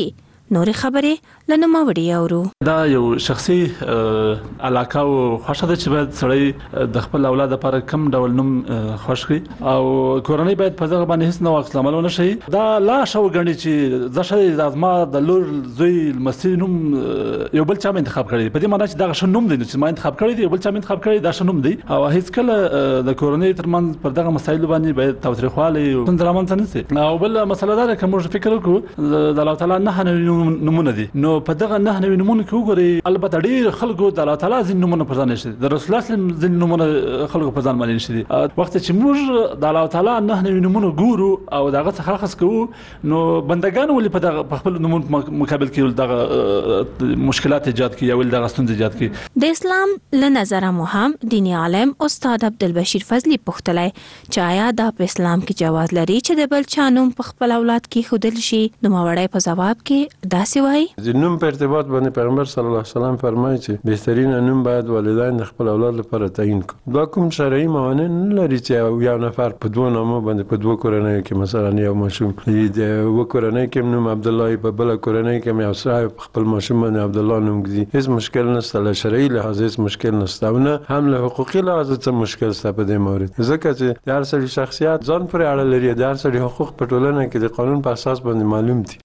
S11: نورې خبرې له نوموړي اورو.
S8: دا یو شخصي علاقه او خوښه ده چې باید سړی د خپل اولاد لپاره کم ډول نوم خوښ کړي او کورنۍ باید په دغه باندې هیڅ نو واخلي عمل نه شي. دا لا شو غني چې ځکه چې ازما د لور زوی لمسی نوم یو بل چا انتخاب کړی په دې معنی چې دا ش نوم دی چې ما انتخاب کړی دی یو بل چا انتخاب کړی دا ش نوم دی او هیڅ کله د کورنۍ ترمنځ پر دغه مسایل باندې باید تاوتریخوالی او تندرمن څه نشي. او بل مسله دا کوم فکر وکړو د الله تعالی نه نمونه دي نو په دغه نه نوې نمونه کې وګورئ البته ډېر خلکو د الله تعالی ځین نمونه پر ځان نشي د رسول الله صلی الله علیه وسلم ځین نمونه خلکو پر ځان باندې نشي. وخت چې موږ د الله تعالی نه نوې نمونه ګورو او دغه څخه خاص کوو نو بندگان ولې په دغه خپل نمونه مقابل کې دغه مشکلات ایجاد کوي او دغه ستونزې ایجاد کوي.
S11: د اسلام له نظره مهم دینی عالم استاد عبدالبشیر فضلی پوښتلی چې آیا دا په اسلام کې جواز لري چې د بل چا نوم په خپل اولاد کې ښودل شي؟ نوموړی په ځواب کې داسې وایي
S10: د نوم په ارتباط باندې پیغمبر صلی الله علیه وسلم فرمایي چې بهترین نوم باید والدین د خپل اولاد لپاره تعیین کړي. دا کوم شرعي معنی نه لري چې یو نفر په دوه نامو باندې په دوه کورنۍ کې مثلا یو ماشوم د یو کورنۍ کې نوم عبدالله په بل کورنۍ کې یو صاحب خپل ماشوم باندې عبدالله نوم ږدي. هیڅ مشکل نشته له شرعي لحاظ هیڅ مشکل نشته او نه هم له حقوقي لحاظ څه مشکل شته په دې مورد ځکه چې د هر سړي شخصیت ځان پورې اړه لري د هر سړي حقوق په ټولنه کې د قانون په اساس باندې معلوم دي.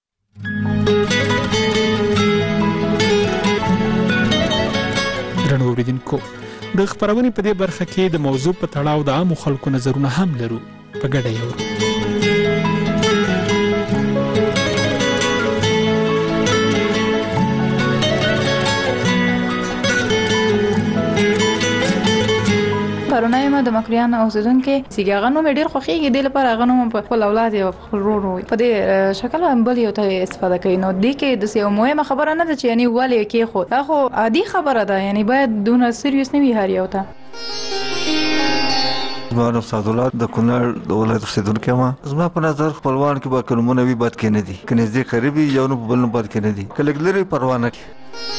S4: درنو اوریدونکو د خبرونې په دې برخه کې د موضوع په تړاو د عامو خلکو نظرونه هم لرو په ګډه یو.
S2: پرونه ما د مکریان اوسیدونکو سیګاغه نو ډیر خوخیږي د لپاره غنوم په خپل اولاد او خپل ورور په دې شکل هم بل یو ته استفاده کوي. نو د کې د یو مهمه خبره نه ده چې یعنی ولې کې خو دا خو عادي خبره ده یعنی باید دونه سیریوس نه وي هر یو ته.
S12: زما نوم سعدالله د کونړ د ولایت اوسیدونکی یم. زما په نظر خپلوان کې به که نومونه وي بد کې نه دي که نږدې قریب وي یو نوم په بل نوم بد کې نه دي که لږ لرې پروا نه کوي.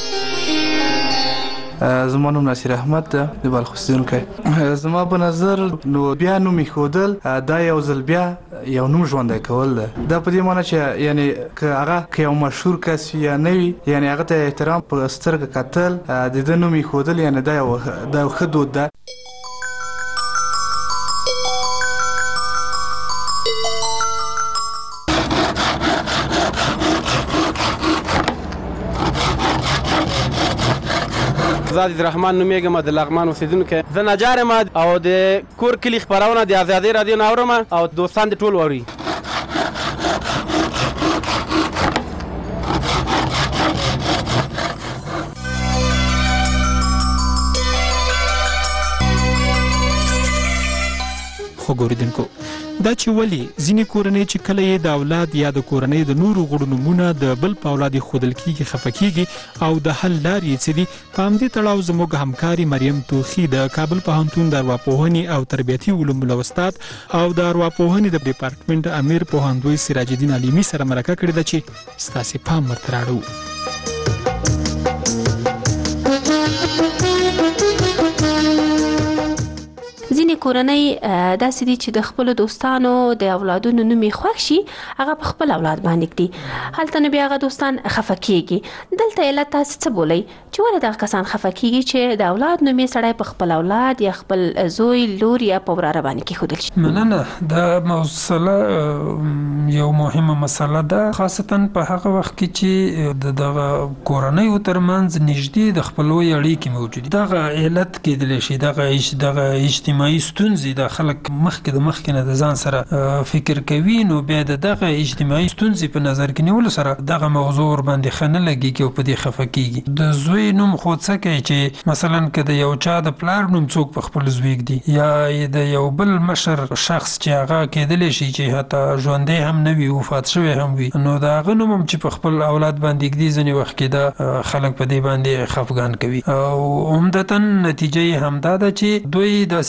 S14: زما نوم ناصر احمد ده د بلخ اوسیدونکی. زما په نظر نو بیا نوم ایښودل دا یو ځل بیا یو نوم ژوندی کول ده. دا په دې معنی چې یعنی که هغه که یو مشهور کس یا نه وي یعنی هغه ته احترام په سترګه کتل د ده نوم ایښودل یعنی دا یو دا یو ښه دود ده.
S15: زاد رحمان نومیږم د لغمان اوسیدونکی. زه نجار یم او د کور کلي خپرونه د ازادۍ رادیو نه اورم او دوستان د ټول اوري.
S4: خو ګوریدونکو دا چې ولې ځینې کورنۍ چې کله یې د اولاد یا د کورنۍ د نورو غړو نومونه د بل په اولاد ښودل کېږي خفه کېږي او د حل لارې یې څه دي په همدې تړاو زموږ همکاري مریم توخي د کابل پوهنتون د ارواپوهنې او تربیتي علومو له استاد او د ارواپوهنې د ډیپارټمنټ امیر پوهندوی سراج الدین علیمي سره مرکه کړې ده چې ستاسې پام ورته راړو.
S11: ځینې کورنۍ داسې دي چې د خپلو دوستانو د اولادونو نوم یې خوښ شي هغه په خپل اولاد باندې ږدي. هلته نو بیا هغه دوستان خفه کېږي. دلته علت تاسې څه بولئ چې ولې دغه کسان خفه کېږي چې د اولاد نوم یې سړی په خپل اولاد یا خپل زوی لور یا په وراره باندې کېښودل شي؟
S16: مننه. دا مسله یو مهمه مسله ده خاصتا په هغه وخت کې چې د دغه کورنیو ترمنځ نږدې د خپلوۍ اړیکې موجود دي. دغه علت کېدلی شي دغه دغه اجتماعي ستونزې د خلک مخکې د مخکې نه د ځان سره فکر کوي نو بیا د دغه اجتماعي ستونزې په نظر کې نیولو سره دغه موضوع ورباندې ښه نه لګېږي او په دې خفه کېږي. د زوی نوم خو څه کوي چې مثلا که د یو چا د پلار نوم څوک په خپل زوی ږدي یا د یو بل مشر شخص چې هغه کېدلی شي چې حتی ژوندی هم نه وي وفات شوی هم وي نو د هغه نوم هم چې په خپل اولاد باندې ږدي ځینې وخت کې د خلک په دې باندې خفګان کوي او عمدتا نتیجه یې همدا ده چې دوی داسې فکر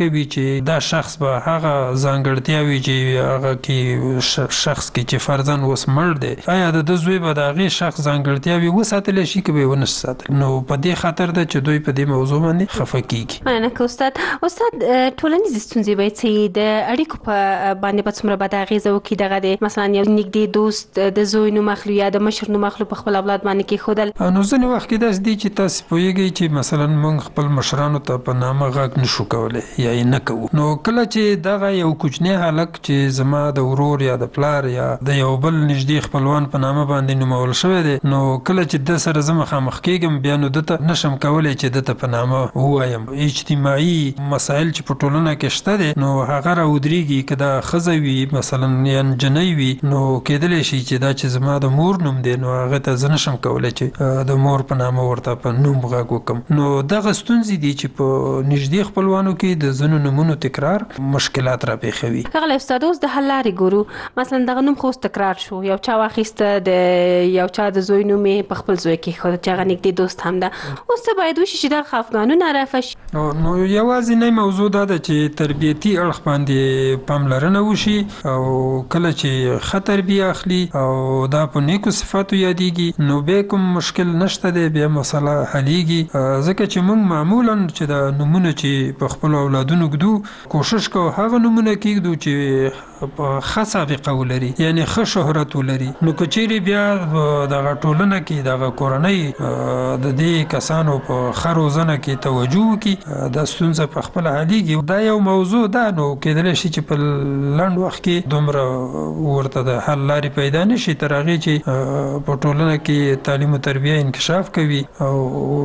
S16: کوي چې دا شخص به هغه ځانګړتیاوي چې هغه کې شخص کې چې فرضاً اوس مړ دی آیا د زوی به د هغې شخص ځانګړتیاوي وساتلی شي که به یې ونه شي ساتلی نو په دې خاطر ده چې دوی په دې موضوع باندې خفه کېږي.
S1: مننه که استاد استاد ټولنیزې ستونزې باید څه د اړیکو په باندې به څومره بده اغېزه وکړي دغه د مثلا یو نږدې دوست د زوی نوم اخلي یا د مشر نوم اخلي په خپل اولاد باندې کېښودل.
S16: نو ځینې وخت کې داسې دي چې تاسې پوهېږئ چې مثلا موږ خپل مشرانو ته په نامه غږ نشو کولی یا یې نه کوو نو کله چې دغه یو کوچنی هلک چې زما د ورور یا د پلار یا د یو بل نږدې خپلوان په نامه باندې نومول شوی دی نو کله چې د سره زه مخامخ کېږم بیا نو دته نشم کولی چې دته په نامه ووایم. اجتماعي مسایل چې په ټولنه کې شته دی نو هغه راودرېږي که دا ښځه وي مثلا یا نجنۍ وي نو کېدلی شي چې دا چې زما د مور نوم دی نو هغه ته زه نشم کولی چې د مور په نامه ورته په نوم غږ وکړم. نو دغه ستونزې دي چې په نږدې خپلوانو کې د ځینو نومونو تکرار مشکلات را پېښوي.
S1: ښاغلی استاد اوس د حل لارې ګورو مثلا دغه نوم خو اوس تکرار شو یو چا واخیسته د یو چا د زوی نوم یې په خپل زوی کېښود چې هغه نږدې دوست هم ده اوس څه باید وشي چې دغه خفګانونه رفع شي؟
S16: نو یوازینی موضوع دا ده چې تربیتي اړخ باندې پاملرنه وشي او کله چې ښه تربیه اخلي او دا په نیکو صفاتو یادېږي نو بیا کوم مشکل نشته دی بیا مسله حلیږي ځکه چې موږ معمولا چې د نومونه چې په خپلو اولادونو ږدو کوشش کوو هغه نومونه کېږدو چې په ښه سابقه ولري یعنې ښه شهرت ولري نو که چیرې بیا دغه ټولنه کې دغه کورنۍ د دې کسانو په ښه روزنه کې توجه وکړي دا ستونزه په خپله حلیږي. دا یو موضوع ده نو کېدلی شي چې په لنډ وخت کې دومره ورته د حل لارې پیدا نه شي تر هغې چې په ټولنه کې تعلیم و تربیه انکشاف کوي او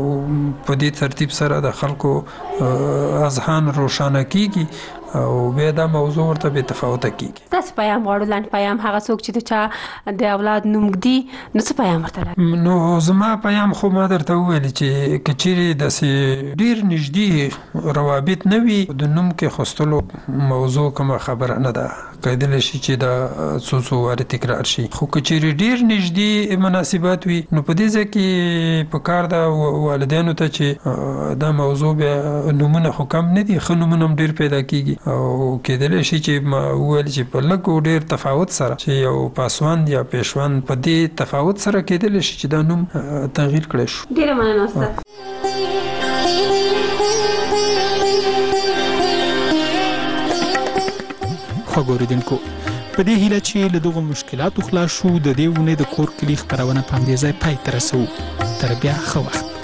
S16: په دې ترتیب سره د خلکو اذهان روښانه کېږي او بیا دا موضوع ورته بې تفاوته کېږي.
S1: داسې پیام غواړو لنډ پیام هغه څوک چې د چا د اولاد نوم ږدي نو څه پیام ورته لري؟
S16: نو زما پیام خو ما درته وویل چې که چیرې داسې ډېر نږدې روابط نه وي د نوم کېښودلو موضوع کومه خبره نه ده کېدلی شي چې دا څو څو وارې تکرار شي خو که چیرې ډېر نږدې مناسبات وي نو په دې ځای کې پکار ده والدینو ته چې دا موضوع بیا نومونه خو کم نه دي ښه نومونه هم ډېر پیدا کېږي او کېدلی شي چې ما وویل چې په لږ او ډېر تفاوت سره چې یو پاسوند یا پیشوند په دې تفاوت سره کېدلی شي چې دا نوم تغییر کړی شو.
S1: ډېره مننه استاد.
S4: خوږو اورېدونکو په دې هیله چې له دغو مشکلاتو خلاص شو د دې اونۍ د کور کلي خپرونه په همدې ځای پای ته رسوو. تر بیا ښه وخت.